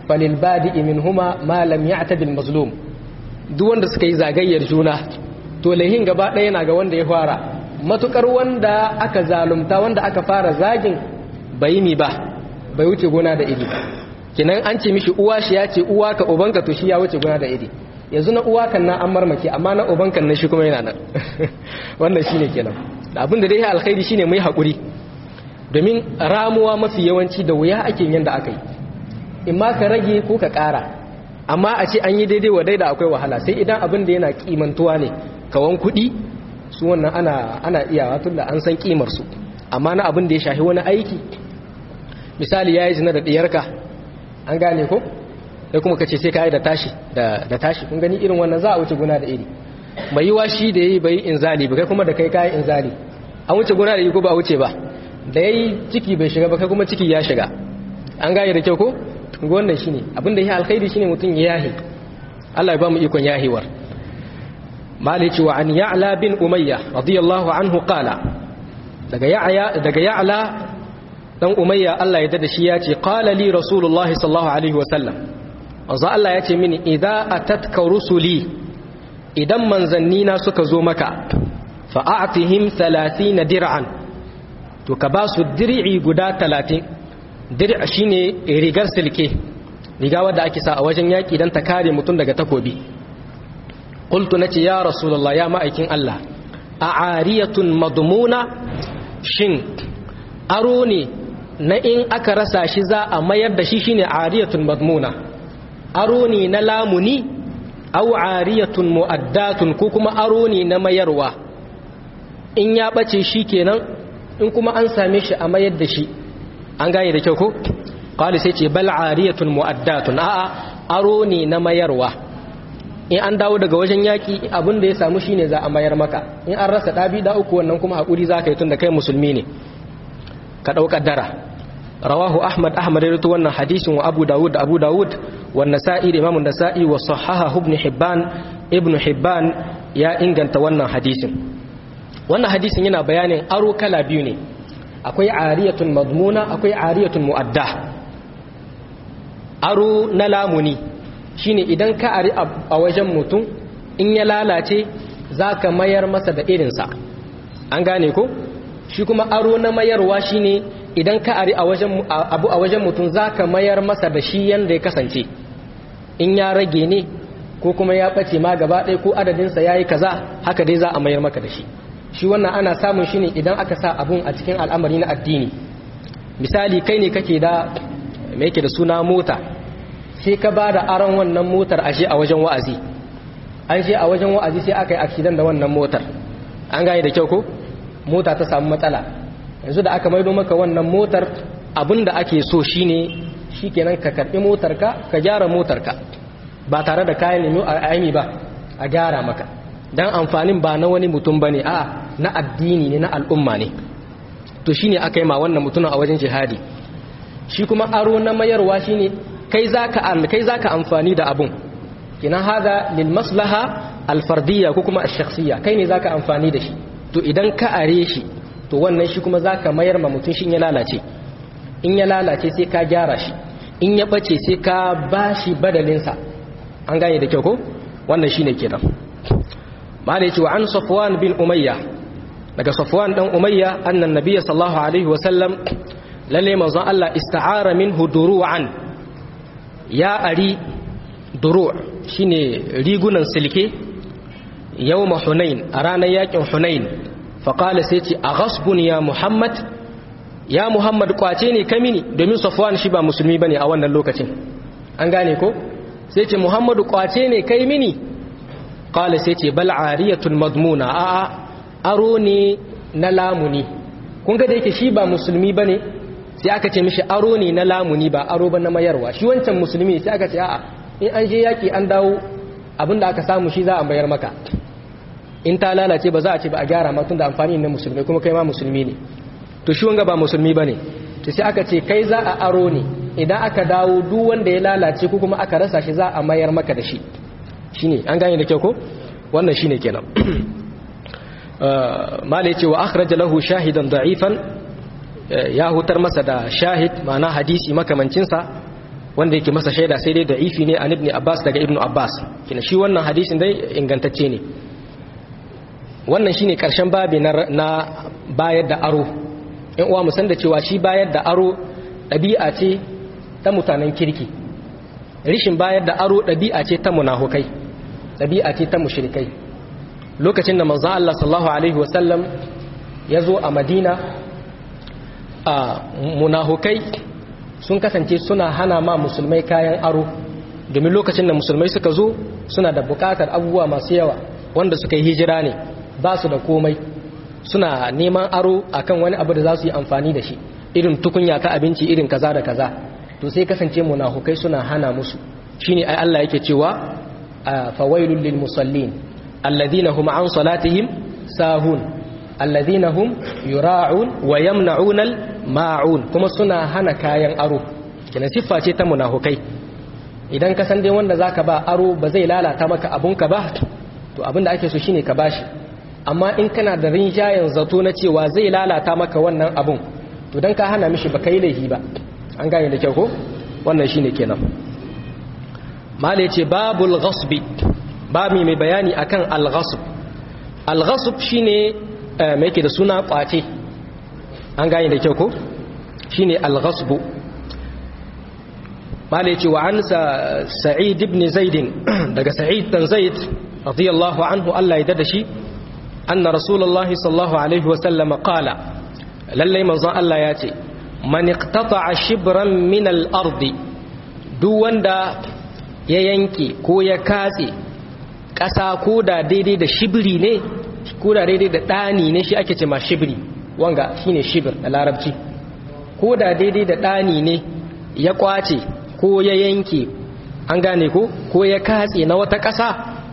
falil badi'i minhuma ma lam ya'tadi al-mazlum duk wanda suka yi zagayyar juna to lahin gaba ɗaya yana ga wanda ya fara matukar wanda aka zalunta wanda aka fara zagin bai mi ba bai wuce gona da iri kinan an ce mishi uwa shi ya ce uwa ka ubanka to shi ya wuce gona da iri yanzu na uwa kan na an marmake amma na ubankan na shi kuma yana nan wannan shine kenan abin da dai alkhairi shine mu yi hakuri domin ramuwa mafi yawanci da wuya ake yin da aka yi in ma ka rage ko ka ƙara amma a ce an yi daidai wa daida akwai wahala sai idan abin da yana kimantuwa ne kawan kuɗi su wannan ana ana iyawa tun da an san kimar su amma na abin da ya shahi wani aiki misali yayi zina da diyarka an gane ko sai kuma kace sai kai da tashi da da tashi kun gani irin wannan za a wuce guna da iri mai yiwa shi da yayi bai inzali ba kai kuma da kai kai inzali an wuce guna da iri ko ba wuce ba da yayi ciki bai shiga ba kai kuma ciki ya shiga an gane da kyau ko wannan shine abin da yake alkhairi shine mutun ya yahi Allah ya ba mu ikon yahewar malici wa an ya'la bin umayya radiyallahu anhu qala daga ya'ya daga ya'la dan umayya Allah ya dada shi ya ce qala li rasulullahi sallallahu alaihi wa sallam azza Allah ya ce mini idza atatka rusuli idan manzannina suka zo maka fa a'tihim thalathina dir'an to ka ba su dir'i guda talatin dir'a shine rigar silke riga wadda ake sa a wajen yaki dan ta kare mutum daga takobi qultu nace ya rasulullah ya ma'aikin Allah a'ariyatun madmuna shin aro ne na in aka rasa shi za a mayar da shi shine ariyatun madmuna aro ne na lamuni aw ariyatun muaddatun ko kuma aro ne na mayarwa in ya bace shi kenan in kuma an same shi a mayar da shi an gane da kyau ko qali sai ce bal ariyatun muaddatun a'a aro ne na mayarwa in an dawo daga wajen yaki abin da ya samu shine za a mayar maka in an rasa dabi da uku wannan kuma hakuri zaka yi tunda kai musulmi ne ka dauka dara rawahu ahmad ahmad ya rawaito wannan hadisin wa abu daud da abu daud wa nasa'i da imam an-nasa'i wa sahaha ibn hibban ibn hibban ya inganta wannan hadisin wannan hadisin yana bayanin aro kala biyu ne akwai ariyatun madmuna akwai ariyatun muadda aro na lamuni shine idan ka ari a wajen mutum in ya lalace zaka mayar masa da irinsa an gane ko shi kuma aro na mayarwa shine idan ka ari a wajen abu a wajen mutum zaka mayar masa da shi yanda ya kasance in ya rage ne ko kuma ya bace ma gaba ɗaya ko adadin sa yayi kaza haka dai za a mayar maka da shi shi wannan ana samun shi ne idan aka sa abun a cikin al'amari na addini misali kai ne kake da me yake da suna mota sai ka ba da aron wannan motar ashe a wajen wa'azi an she a wajen wa'azi sai aka yi accident da wannan motar an gane da kyau ko mota ta samu matsala yanzu da aka maido maka wannan motar abinda ake so shine shikenan ka karbi motarka ka gyara motarka ba tare da kayan nemi a aimi ba a gyara maka dan amfanin ba na wani mutum bane a na addini ne na al'umma ne to shine aka yi ma wannan mutumin a wajen jihadi shi kuma aro na mayarwa shine kai zaka kai zaka amfani da abun kina hada lil maslaha al fardiyya ko kuma al shakhsiyya kai ne zaka amfani da shi to idan ka are shi to wannan shi kuma zaka mayar ma mutun shin ya lalace in ya lalace sai ka gyara shi in ya bace sai ka bashi badalin sa an gane da kyau ko wannan shine kenan malai ce wa an safwan bin umayya daga safwan dan umayya annan nabiyyi sallallahu alaihi wasallam lalle manzon Allah ista'ara minhu duru'an ya ari duru' shine rigunan silke yawma hunain a ranar yakin hunain fa qala sai ce aghasbun ya muhammad ya muhammad kwace ne kamini domin safwan shi ba musulmi bane a wannan lokacin an gane ko sai ce muhammadu kwace ne kai mini qala sai ce bal ariyatun madmuna a a aro ne na lamuni kun ga da yake shi ba musulmi bane sai aka ce mishi aro ne na lamuni ba aro ba na mayarwa shi wancan musulmi sai aka ce a'a in an je yaki an dawo abinda aka samu shi za a mayar maka in ta lalace ba za a ce ba a gyara ma tunda amfani ne na musulmi kuma kai ma musulmi ne to shi wanga ba musulmi bane to sai aka ce kai za a aro ne idan aka dawo duk wanda ya lalace ko kuma aka rasa shi za a mayar maka da shi shine an gane da kyau ko wannan shine kenan malai ce wa akhraja lahu shahidan da'ifan ya hutar masa da shahid ma'ana hadisi makamancinsa wanda yake masa shaida sai dai da'ifi ne an ibn Abbas daga ibn Abbas kina shi wannan hadisin dai ingantacce ne. Wannan shine karshen babi na, na bayar da aro. In uwa mu san da cewa shi bayar da aro ɗabi'a ce ta mutanen kirki, rishin bayar da aro ɗabi'a ce ta munafukai, ɗabi'a ce ta mushrikai. Lokacin da manzon Allah sallallahu alaihi wasallam ya zo a Madina, a munafukai sun kasance suna hana ma musulmai kayan aro, domin lokacin da musulmai suka zo suna da bukatar abubuwa masu yawa, wanda suka yi hijira ne ba su da komai, suna neman aro akan wani abu da za su yi amfani da shi, irin tukunya ta abinci, irin kaza da kaza. To sai kasance munafukai suna hana musu. Shine ai Allah yake cewa fawailul lil musallin alladhina hum an salatihim sahun alladhina hum yura'un wa yamna'un al ma'un, kuma suna hana kayan aro. Kina siffa ce ta munafukai. Idan ka san dai wanda zaka ba aro ba zai lalata maka abunka ba, to abinda ake so shine ka bashi. Amma in kana da rinjayen zato na cewa zai lalata maka wannan abun, to dan ka hana mishi ba kai laifi ba. An gane da kyau ko? Wannan shine kenan. Mala yace babul ghasbi, babi mai bayani akan al-ghasb. Al-ghasb shine me yake da suna kwace. An gane da kyau ko? Shine al-ghasbu. Mala yace wa an Sa'id ibn Zaid, daga Sa'id dan Zaid radiyallahu anhu Allah ya dada shi, anna Rasulullahi sallallahu alaihi wa sallam qala, lalle manzon Allah ya ce, man iqtata'a shibran min al-ardi, duk wanda ya yanke ko ya katse ƙasa ko da daidai da shibri ne, ko da daidai da ɗani ne, shi ake ce ma shibri, wanga shine shibir da larabci. Ko da daidai da ɗani ne ya kwace ko ya yanke, an gane ko ko ya katse na wata ƙasa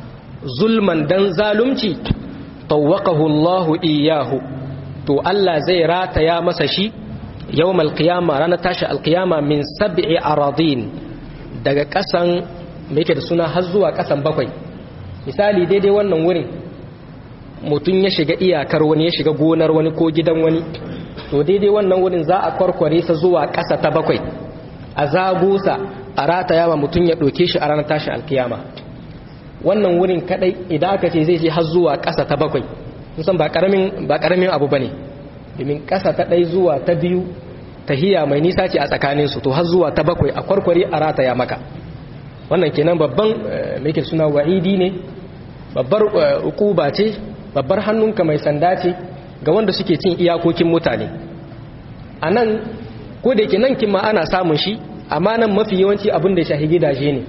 zulman dan zalunci, tawwaqahu Allahu iyyahu, to Allah zai rataya masa shi yawm al-qiyama, ranar tashi al-qiyama, min sab'i aradin, daga kasan me yake da suna har zuwa kasan bakwai. Misali daidai wannan wurin mutum ya shiga iyakar wani, ya shiga gonar wani ko gidan wani, to daidai wannan wurin za a kwarkware sa zuwa kasa ta bakwai, a zago sa a rataya ma mutum ya ɗauke shi a ranar tashi al-qiyama. Wannan wurin kadai idan aka ce zai je har zuwa kasa ta bakwai, musan ba karamin ba karamin abu bane, domin kasa ta ɗai zuwa ta biyu tahiya mai nisa ce a tsakaninsu, to har zuwa ta bakwai a kwarkwari a rataya maka. Wannan kenan babban mai ke suna wa'idi ne, babbar ukuba ce, babbar hannunka mai sanda ce ga wanda suke cin iyakokin mutane. A nan ko da ke nan kima ana samun shi, amma nan mafi yawanci abin da ya shahi gidaje ne,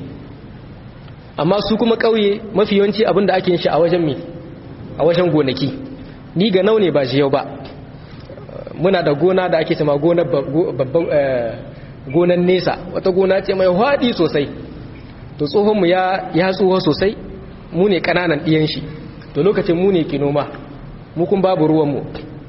amma su kuma ƙauye mafi yawanci abin da ake yin shi a wajen mi a wajen gonaki. Ni ga nau ne ba shi yau ba, muna da gona da ake cema babban gonan nesa, wata gona ce mai haɗi sosai, to tsohonmu ya ya tsoho sosai, mu ne ƙananan ɗiyan shi, to lokacin mu ne ki noma, mu kun babu ruwanmu.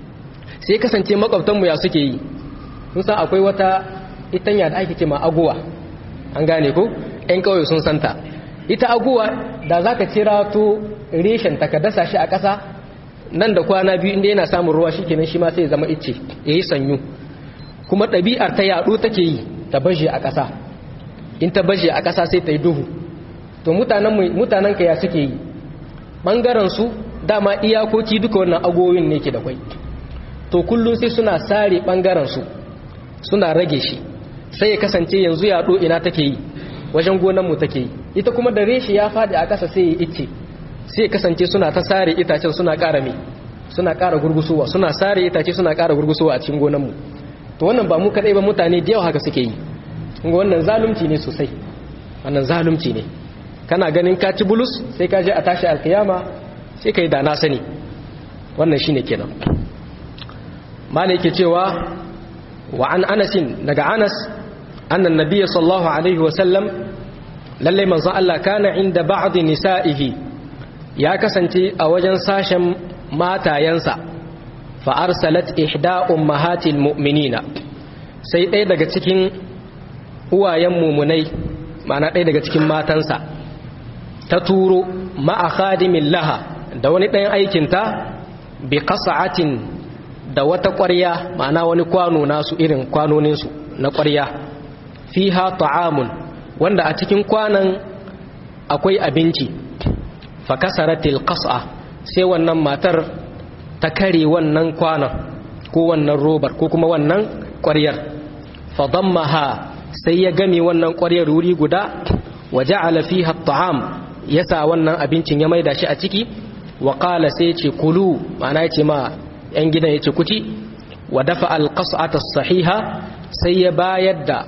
Sai kasance makwabtanmu ya suke yi, sun san akwai wata itanya da ake cema aguwa, an gane ko? ‘Yan ƙauye sun santa. Ita aguwa da za ka cira to reshen ta ka dasa shi a ƙasa, nan da kwana biyu inda yana samun ruwa shi kenan shi ma sai zama icce ya yi sanyu. Kuma ɗabi'ar ta yaɗo take yi ta baje a ƙasa, in ta baje a ƙasa sai ta yi duhu. To mutanen ka ya suke yi, ɓangaren su dama iyakoki duka wannan agoyin ne ke da kwai, to kullum sai suna sare ɓangaren su suna rage shi, sai ya kasance yanzu yaɗo ina take yi, wajen gonanmu take yi. Ita kuma da reshe ya faɗi a ƙasa sai ya icce, sai kasance suna ta sare itacen suna ƙara me suna ƙara gurgusowa, suna sare itace suna ƙara gurgusowa a cikin gonanmu. To wannan ba mu kadai ba, mutane da yawa haka suke yi. Kun ga wannan zalunci ne sosai, wannan zalunci ne. Kana ganin ka ci bulus sai ka je a tashi alkiyama sai kai da na sani. Wannan shine kenan. Mala yake cewa wa an Anas, daga Anas, annan nabiyyi sallallahu alaihi wa sallam, lalle manzon Allah kana inda ba'd nisa'ihi, ya kasance a wajen sashen matayensa, fa arsalat ihda ummahatil mu'minina, sai ɗaya daga cikin uwayen mumunai, ma'ana ɗaya daga cikin matansa, ta turo ma'a khadimin laha, da wani ɗayan aikinta, bi qas'atin, da wata ƙwarya, ma'ana wani kwano nasu irin kwanoninsu na ƙwarya, fiha ta'amun wanda a cikin kwanan akwai abinci fa kasaratil qas'a sai wannan matar ta kare wannan kwanan ko wannan robar ko kuma wannan ƙwaryar fa dammaha sai ya game wannan ƙwaryar wuri guda wa ja'ala fiha at'am yasa wannan abincin ya maida shi a ciki wa qala sai ce kulu ma'ana yace ma yan gidan yace kuti wa dafa al-qas'ata as-sahiha sai ya bayar da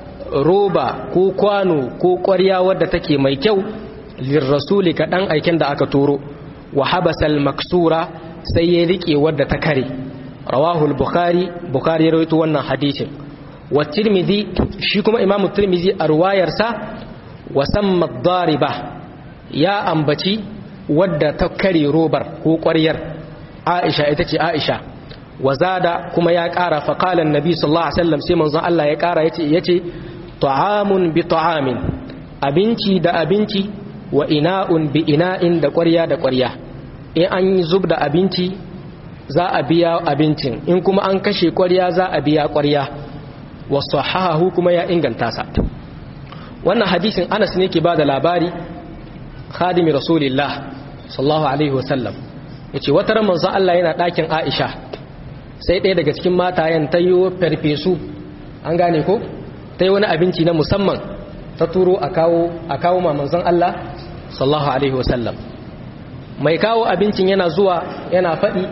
roba ko kwano ko ƙwarya wadda take mai kyau lirrasuli ka dan aikin da aka turo wa habasal maksura sai ya rike wadda ta kare rawahu al-bukhari bukhari ya rawaito wannan hadisin wa tirmidhi shi kuma imamu tirmidhi a ruwayarsa wa samma ad-dariba ya ambaci wadda ta kare robar ko ƙwaryar aisha ita ce aisha wa zada kuma ya ƙara fa qala an-nabi sallallahu alaihi wasallam sai manzon Allah ya ƙara yace yace ta'amun bi ta'amin abinci da abinci wa ina'un bi ina'in da ƙwarya da ƙwarya in an zub da abinci za a biya abincin in kuma an kashe ƙwarya za a biya ƙwarya wa sahahahu kuma ya inganta sa wannan hadisin Anas ne ke bada labari khadimi rasulillah sallallahu alaihi wasallam yace wata ran manzo Allah yana ɗakin Aisha sai ɗaya daga cikin matayen tayo farfesu an gane ko tayi wani abinci na musamman ta turo a kawo a kawo ma manzon Allah sallallahu alaihi wasallam mai kawo abincin yana zuwa yana faɗi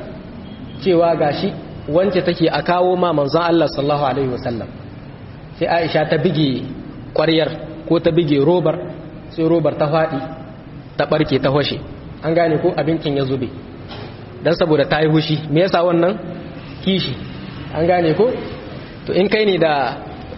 cewa gashi wance take a kawo ma manzon Allah sallallahu alaihi wasallam sai Aisha ta bige ƙwaryar ko ta bige robar sai robar ta faɗi ta barke ta hoshe an gane ko abincin ya zube dan saboda ta yi hushi me yasa wannan kishi an gane ko to in kai ne da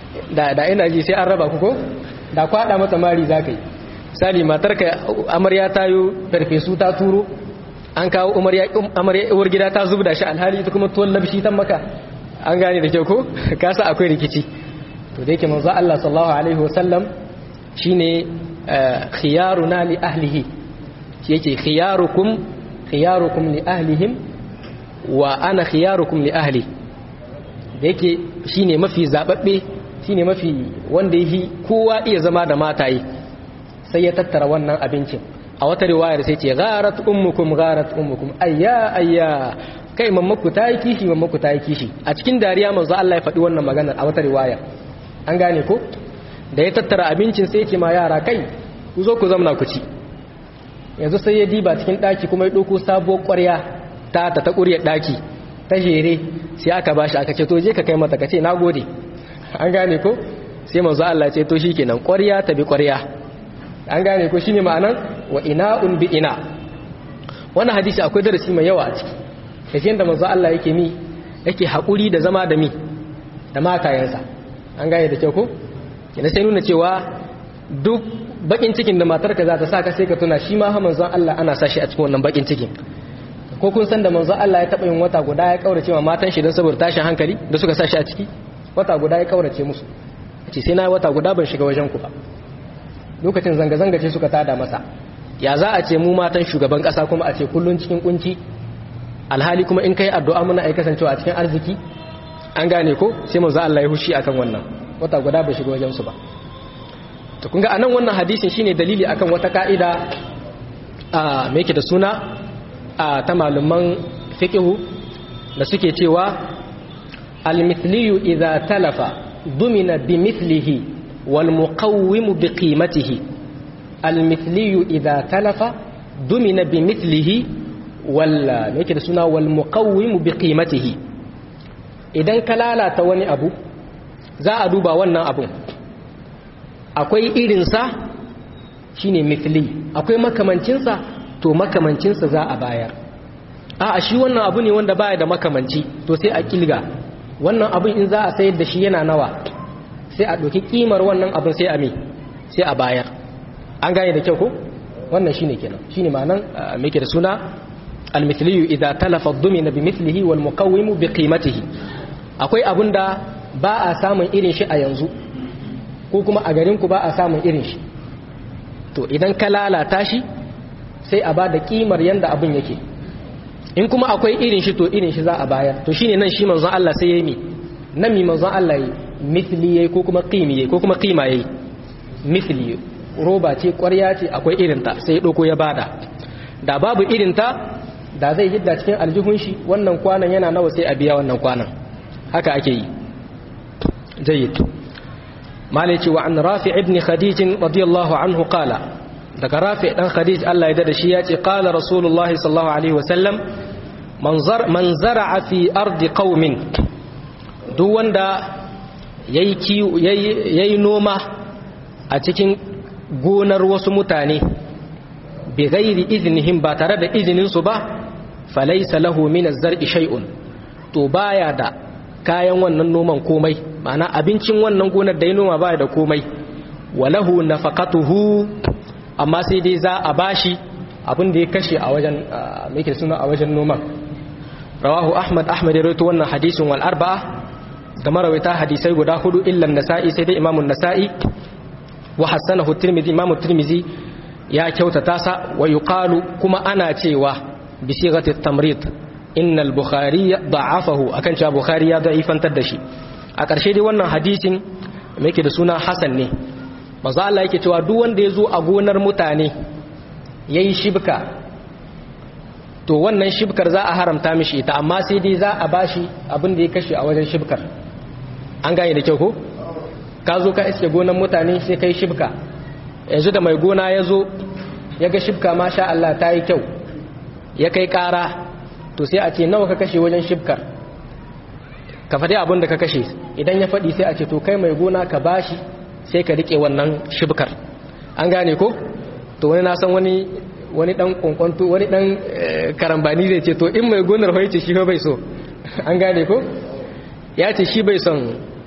da da ina ji sai an raba ku ko da kwada mata mari zakai sali matarka amarya ta yi farfesu ta turo an kawo amarya amarya uwar gida ta zubda shi alhali ita kuma tuwon labshi ta maka an gane da kyau ko kasa akwai rikici to da yake manzo Allah sallallahu alaihi wasallam shine khiyaruna li ahlihi shi yake khiyarukum khiyarukum li ahlihim wa ana khiyarukum li ahli da yake shine mafi zababbe shine mafi wanda yi kowa iya zama da mataye sai ya tattara wannan abincin a wata riwayar sai ce gharat ummukum gharat ummukum ayya ayya kai mammaku tayi kishi mammaku tayi kishi a cikin dariya manzo Allah ya faɗi wannan maganar a wata riwaya an gane ko da ya tattara abincin sai ce ma yara kai ku zo ku zamna ku ci yanzu sai ya diba cikin daki kuma ya dauko sabuwar ƙwarya ta ta ta ƙuryar daki ta jere sai aka bashi aka ce to je ka kai mata ka ce nagode an gane ko sai manzo Allah ya ce to shikenan ƙwarya ta bi ƙwarya an gane ko shine ma'anan wa ina'un bi ina wannan hadisi akwai darasi mai yawa a ciki kafin da manzo Allah yake mi yake hakuri da zama da mi da matayensa an gane da kyau ko kina sai nuna cewa duk bakin cikin da matarka za ta saka sai ka tuna shi ma ha manzo Allah ana sa shi a cikin wannan bakin cikin ko kun san da manzo Allah ya taba yin wata guda ya kaurace ma matan shi don saboda tashin hankali da suka sa shi a ciki wata guda ya kaurace musu ce sai na wata guda ban shiga wajen ku ba lokacin zanga-zanga ce suka tada masa ya za a ce mu matan shugaban kasa kuma a ce kullun cikin kunci alhali kuma in kai addu'a muna ai kasancewa a cikin arziki an gane ko sai manzo Allah ya hushi akan wannan wata guda bai shiga wajen su ba to kun ga anan wannan hadisin shine dalili akan wata ka'ida a me yake da suna a ta malaman fiqhu da suke cewa al-mithliyu idza talafa dumina bimithlihi wal muqawwim biqimatihi al-mithliyu idza talafa dumina bimithlihi wal me yake da suna wal muqawwim biqimatihi idan ka lalata wani abu za a duba wannan abun akwai irinsa shine mithli akwai makamancinsa to makamancinsa za a bayar a shi wannan abu ne wanda baya da makamanci to sai a kilga wannan abun in za a sayar da shi yana nawa sai a ɗauki kimar wannan abun sai a me sai a bayar an gane da kyau ko wannan shine kenan shine ma'anan me ke da suna al-mithliyu idza talafa ad-dumina bi mithlihi wal muqawwimu bi qimatihi akwai abun da ba a samun irin shi a yanzu ko kuma a garin ku ba a samun irin shi to idan ka lalata shi sai a ba da kimar yanda abun yake in kuma akwai irin shi to irin shi za a bayar to shine nan shi manzon Allah sai yayi mi nan mi manzon Allah yi mithli yayi ko kuma qimi yayi ko kuma qima yayi mithli roba ce ƙwarya ce akwai irinta sai ya ɗauko ya bada da babu irinta da zai hidda cikin aljihun shi wannan kwanan yana nawa sai a biya wannan kwanan haka ake yi jayyid malai ce wa an rafi ibn khadij radiyallahu anhu qala daga rafi dan khadij Allah ya dada shi ya ce qala rasulullahi sallallahu alaihi wasallam man zara'a fi ardi qaumin duk wanda yayi yayi noma a cikin gonar wasu mutane bi ghairi iznihim ba tare da izinin su ba falaysa lahu min az-zar'i shay'un to baya da kayan wannan noman komai ma'ana abincin wannan gonar da ya noma baya da komai walahu nafaqatuhu amma sai dai za a bashi abin da ya kashe a wajen me suna a wajen noman rawahu ahmad ahmad ya rawaito wannan hadisin wal arba'a da marawaita hadisai guda hudu illa an-nasa'i sai dai imamun nasa'i wa hasanahu tirmidhi imamu tirmidhi ya kyautata sa wa yuqalu kuma ana cewa bi sighati at-tamrid innal bukhari da'afahu akan cewa bukhari ya da'ifantar da shi a ƙarshe dai wannan hadisin yake da suna hasan ne manzo Allah yake cewa duk wanda yazo a gonar mutane yayi shibka to wannan shibkar za a haramta mishi ita amma sai dai za a bashi abin da ya kashe a wajen shibkar an gane da kyau ko ka zo ka iske gonar mutane sai kai shibka yanzu da mai gona yazo ya ga shibka masha Allah ta yi kyau ya kai ƙara to sai a ce nawa ka kashe wajen shibkar ka faɗi abin da ka kashe idan ya faɗi sai a ce to kai mai gona ka bashi sai ka rike wannan shibkar an gane ko to wani na san wani wani dan kwankwanto wani dan karambani zai ce to in mai gonar hoye ce shi bai so an gane ko ya ce shi bai son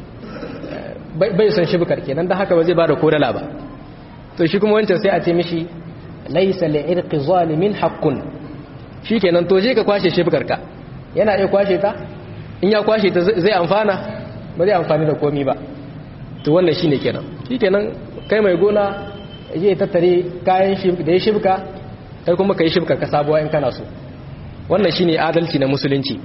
bai son shibkar kenan da haka ba zai bada kodala ba to shi kuma wancan sai a ce mishi laysa li'irqi zalimin haqqun shikenan to je ka kwashe shibkar ka yana iya kwashe ta in ya kwashe ta zai amfana ba zai amfani da komi ba to wannan shine kenan shikenan kai mai gona je tattare kayan shi da ya shibka kai kuma kai shibkar ka sabuwa in kana so wannan shine adalci na musulunci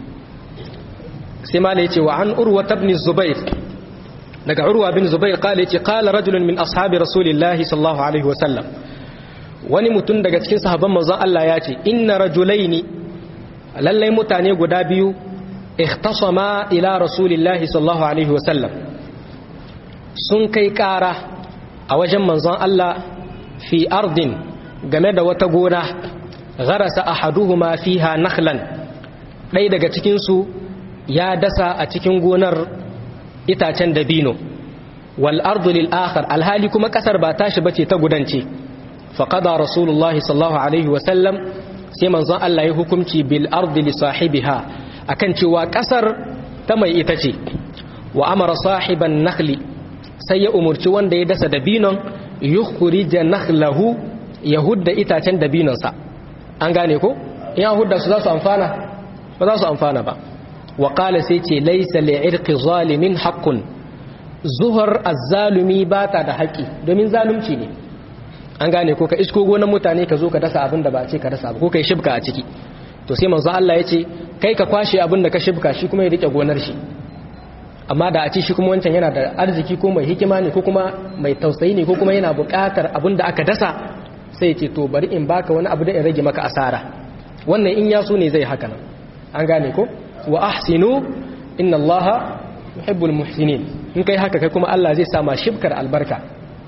sai ma yace wa an urwa ibn zubair daga urwa bin zubair kale yace qala rajulun min ashabi rasulillahi sallallahu alaihi wasallam wani mutum daga cikin sahabban manzon Allah ya ce inna rajulaini lallai mutane guda biyu ikhtasama ila rasulillahi sallallahu alaihi wasallam sun kai kara a wajen manzon Allah fi ardin game da wata gona gharasa ahaduhuma fiha nakhlan dai daga cikin su ya dasa a cikin gonar itacen dabino wal ardu lil akhar alhali kuma kasar ba tashi bace ta gudance faqada rasulullahi sallallahu alaihi wasallam sai manzon Allah ya hukunci bil ardi li sahibiha akan cewa kasar ta mai ita ce wa amara sahiban nakhli sai ya umurci wanda ya dasa dabinon yukhrija nakhlahu yahudda itacen dabinonsa an gane ko in yahudda su za su amfana ba za su amfana ba wa qala sai ce laysa li'irqi zalimin haqqun zuhur az-zalimi bata da haƙi domin zalunci ne an gane ko ka isko gonan mutane ka zo ka dasa abin da ba ce ka dasa ba ko kai shibka a ciki to sai manzo Allah ya ce kai ka kwashe abin da ka shibka shi kuma ya rike gonar shi amma da a ci shi kuma wancan yana da arziki ko mai hikima ne ko kuma mai tausayi ne ko kuma yana buƙatar abin da aka dasa sai ce to bari in baka wani abu da in rage maka asara wannan in ya so ne zai haka nan an gane ko wa ahsinu inna Allaha yuhibbul muhsinin in kai haka kai kuma Allah zai sa ma shibkar albarka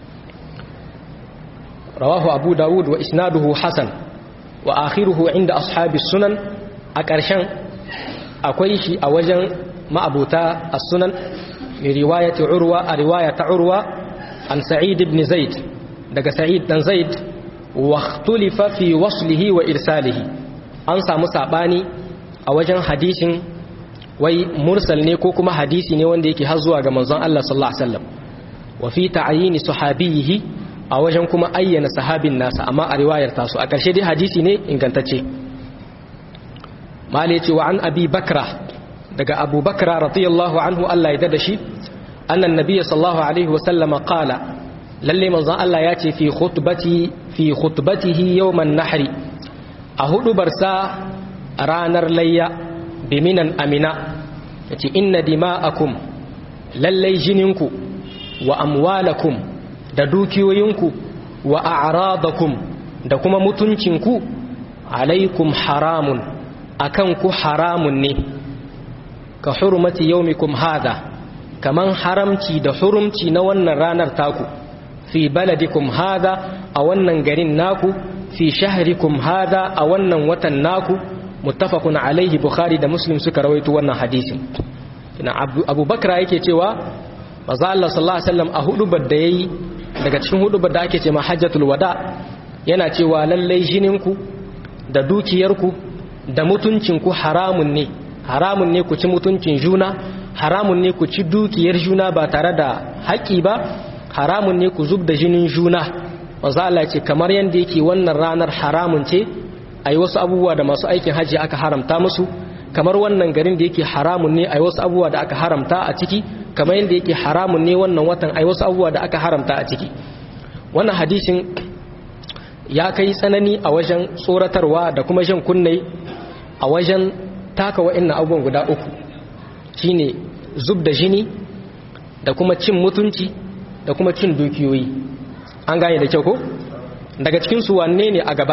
rawahu abu dawud wa isnaduhu hasan wa akhiruhu inda ashabis sunan a ƙarshen akwai shi a wajen ma'abuta as-sunan mai riwayati urwa a riwaya ta urwa an sa'id ibn zaid daga sa'id dan zaid wa ikhtulifa fi waslihi wa irsalihi an samu sabani a wajen hadisin wai mursal ne ko kuma hadisi ne wanda yake har zuwa ga manzon Allah sallallahu alaihi wasallam wa fi ta'yin sahabihi a wajen kuma ayyana sahabin nasa amma a riwayar tasu a ƙarshe dai hadisi ne ingantacce mali yace wa an abi bakra daga abu bakra radiyallahu anhu Allah ya dada shi annan nabiy sallallahu alaihi wasallam qala lalle manzon Allah ya ce fi khutbati fi khutbatihi yawman nahri a hudu barsa ranar layya biminan amina yace inna dima'akum lallai jininku wa amwalakum da dukiyoyinku wa a'radakum da kuma mutuncinku alaikum haramun akan ku haramun ne ka hurmati yaumikum hada kaman haramci da hurumci na wannan ranar taku fi baladikum hada a wannan garin naku fi shahrikum hada a wannan watan naku muttafaqun alaihi bukhari da muslim suka rawaito wannan hadisin ina abu bakra yake cewa manzo Allah sallallahu alaihi wasallam a hudubar da yayi daga cikin hudubar da ake ce ma hajjatul wada yana cewa lallai jininku da dukiyarku da mutuncinku haramun ne haramun ne ku ci mutuncin juna haramun ne ku ci dukiyar juna ba tare da haƙi ba haramun ne ku zub da jinin juna manzo Allah ce kamar yanda yake wannan ranar haramun ce ai wasu abubuwa da masu aikin haji aka haramta musu kamar wannan garin da yake haramun ne ai wasu abubuwa da aka haramta a ciki kamar yanda yake haramun ne wannan watan ai wasu abubuwa da aka haramta a ciki wannan hadisin ya kai tsanani a wajen tsoratarwa da kuma jan kunne a wajen taka wa'annan abubuwan guda uku shine zub da jini da kuma cin mutunci da kuma cin dukiyoyi an gane da kyau ko daga cikin su wanne ne a gaba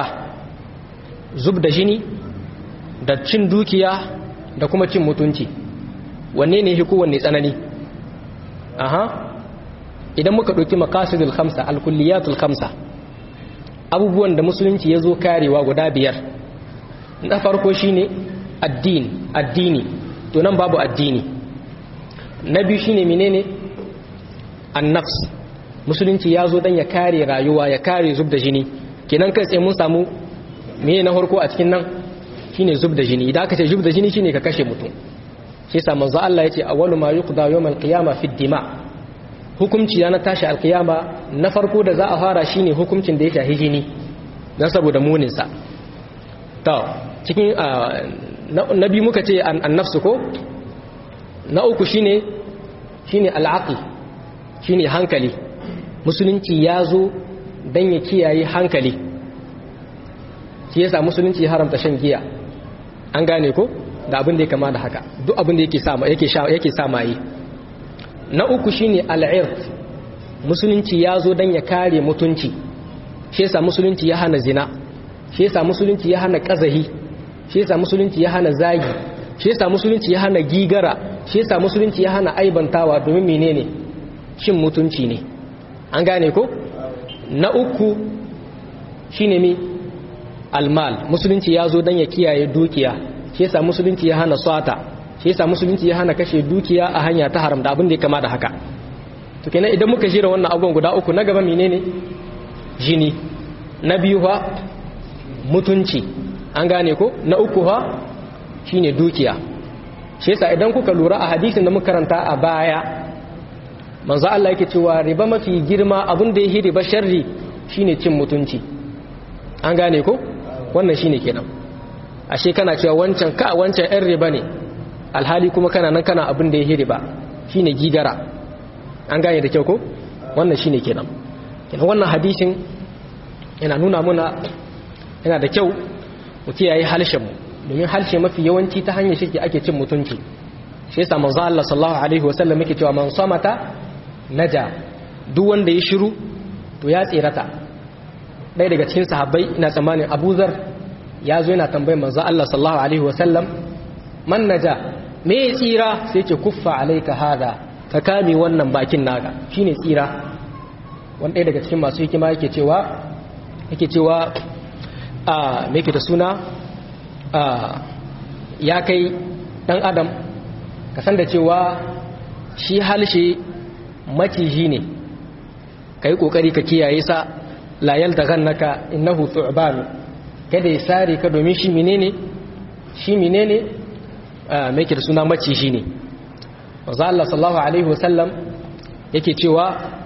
zub da jini da cin dukiya da kuma cin mutunci wanne ne hiku wanne tsanani aha idan muka ɗauki maqasidul khamsa al-kulliyatul khamsa abubuwan da musulunci ya zo karewa guda biyar na farko shine addini addini to nan babu addini na biyu shine menene an-nafs musulunci ya zo dan ya kare rayuwa ya kare zub da jini kenan kai sai mun samu meye na farko a cikin nan shine zub da jini idan aka ce zub da jini shine ka kashe mutum shi yasa manzo Allah yace awwalu ma yuqda yawm al-qiyamah fi ad-dima hukunci na tashi al-qiyama na farko da za a fara shine hukuncin da ya shafi jini dan saboda munin sa to cikin na biyu muka ce an-nafsu ko na uku shine shine al-aql shine hankali musulunci ya zo dan ya kiyaye hankali shi yasa musulunci ya haramta shan giya an gane ko da abin da ya kama da haka duk abin da yake sama yake sha yake sama yi na uku shine al-ird musulunci ya zo dan ya kare mutunci shi yasa musulunci ya hana zina shi yasa musulunci ya hana kazahi shi yasa musulunci ya hana zagi shi yasa musulunci ya hana gigara shi yasa musulunci ya hana aibantawa domin menene cin mutunci ne an gane ko na uku shine mi almal musulunci ya zo dan ya kiyaye dukiya shi yasa musulunci ya hana swata shi yasa musulunci ya hana kashe dukiya a hanya ta haram da abin da ya kama da haka to kenan idan muka jira wannan abubuwan guda uku na gaba menene jini na biyu fa mutunci an gane ko na uku fa shine dukiya shi yasa idan kuka lura a hadisin da muka karanta a baya manzo Allah yake cewa riba mafi girma abin da yake riba sharri shine cin mutunci an gane ko wannan shine kenan ashe kana cewa wancan ka wancan ɗan riba ne alhali kuma kana nan kana abin da yake riba shine gigara an gane da kyau ko wannan shine kenan kenan wannan hadisin yana nuna muna yana da kyau mu kiyaye halshen mu domin halshe mafi yawanci ta hanyar shi ake cin mutunci shi yasa manzo Allah sallallahu alaihi wasallam yake cewa man samata naja duk wanda ya shiru to ya tsirata ɗaya daga cikin sahabbai ina tsammanin Abu Zar ya zo yana tambayar manzo Allah sallallahu alaihi wasallam man naja me ya tsira sai ce kuffa alayka hada ka kame wannan bakin naka shine tsira wanda ɗaya daga cikin masu hikima yake cewa yake cewa a me yake da suna a ya kai dan adam ka san da cewa shi halshe maciji ne kai kokari ka kiyaye sa la yaltaghannaka innahu thu'ban kada ya sare ka domin shi menene shi menene me yake da suna maciji ne manzo Allah sallallahu alaihi wasallam yake cewa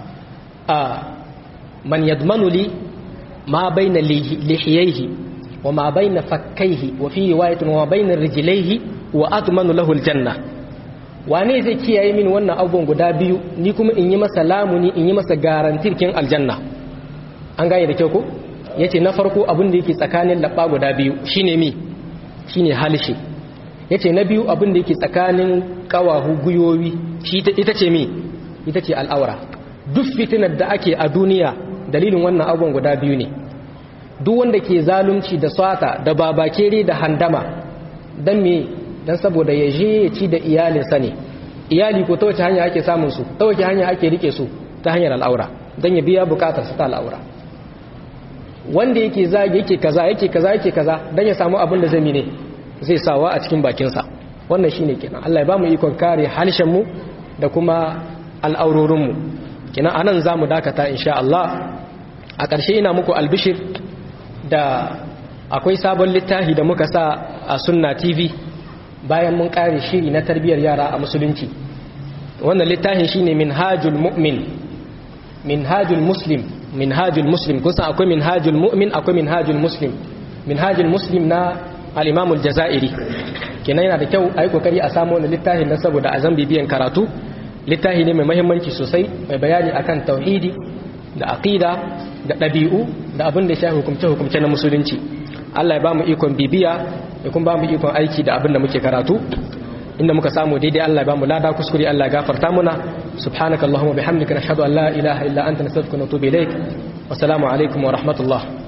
man yadmanu li ma bayna lihiyaihi wa ma bayna fakkaihi wa fi riwayatin wa bayna rijlaihi wa admanu lahu aljanna wane zai kiyaye min wannan abubuwan guda biyu ni kuma in yi masa lamuni in yi masa garantir kin aljanna an gane da kyau ko yace na farko abin da yake tsakanin labba guda biyu shine mi shine halshe yace na biyu abin da yake tsakanin kawahu guyoyi shi ita ce mi ita ce al'aura duk fitinar da ake a duniya dalilin wannan abubuwan guda biyu ne duk wanda ke zalunci da swata da babakere da handama dan me dan saboda ya je ya ci da iyalinsa ne iyali ko ta wace hanya ake samun su ta wace hanya ake rike su ta hanyar al'aura dan ya biya bukatar su ta al'aura wanda yake zagi yake kaza yake kaza yake kaza dan ya samu abin da zai ne zai sawa a cikin bakinsa wannan shine kenan Allah ya bamu ikon kare halshen mu da kuma al'aurorin mu kenan anan zamu dakata insha Allah a ƙarshe ina muku albishir da akwai sabon littafi da muka sa a Sunna T V bayan mun kare shiri na tarbiyyar yara a musulunci wannan littafin shine Minhajul Mu'min Minhajul Muslim Minhajul Muslim kusa akwai Minhajul Mu'min akwai Minhajul Muslim Minhajul Muslim na al-Imam al-Jazairi kenan yana da kyau ayi kokari a samu wannan littafin na saboda azan bibiyan karatu littafi ne mai muhimmanci sosai mai bayani akan tauhidi da aqida da dabi'u da abin da ya shafi hukumce hukumce na musulunci Allah ya ba mu ikon bibiya ya kuma ba mu ikon aiki da abin da muke karatu inda muka samu daidai Allah ya ba mu lada kuskure Allah ya gafarta muna subhanakallahumma bihamdika nashhadu an la ilaha illa anta nastaghfiruka wa natubu ilaik wassalamu alaikum wa rahmatullah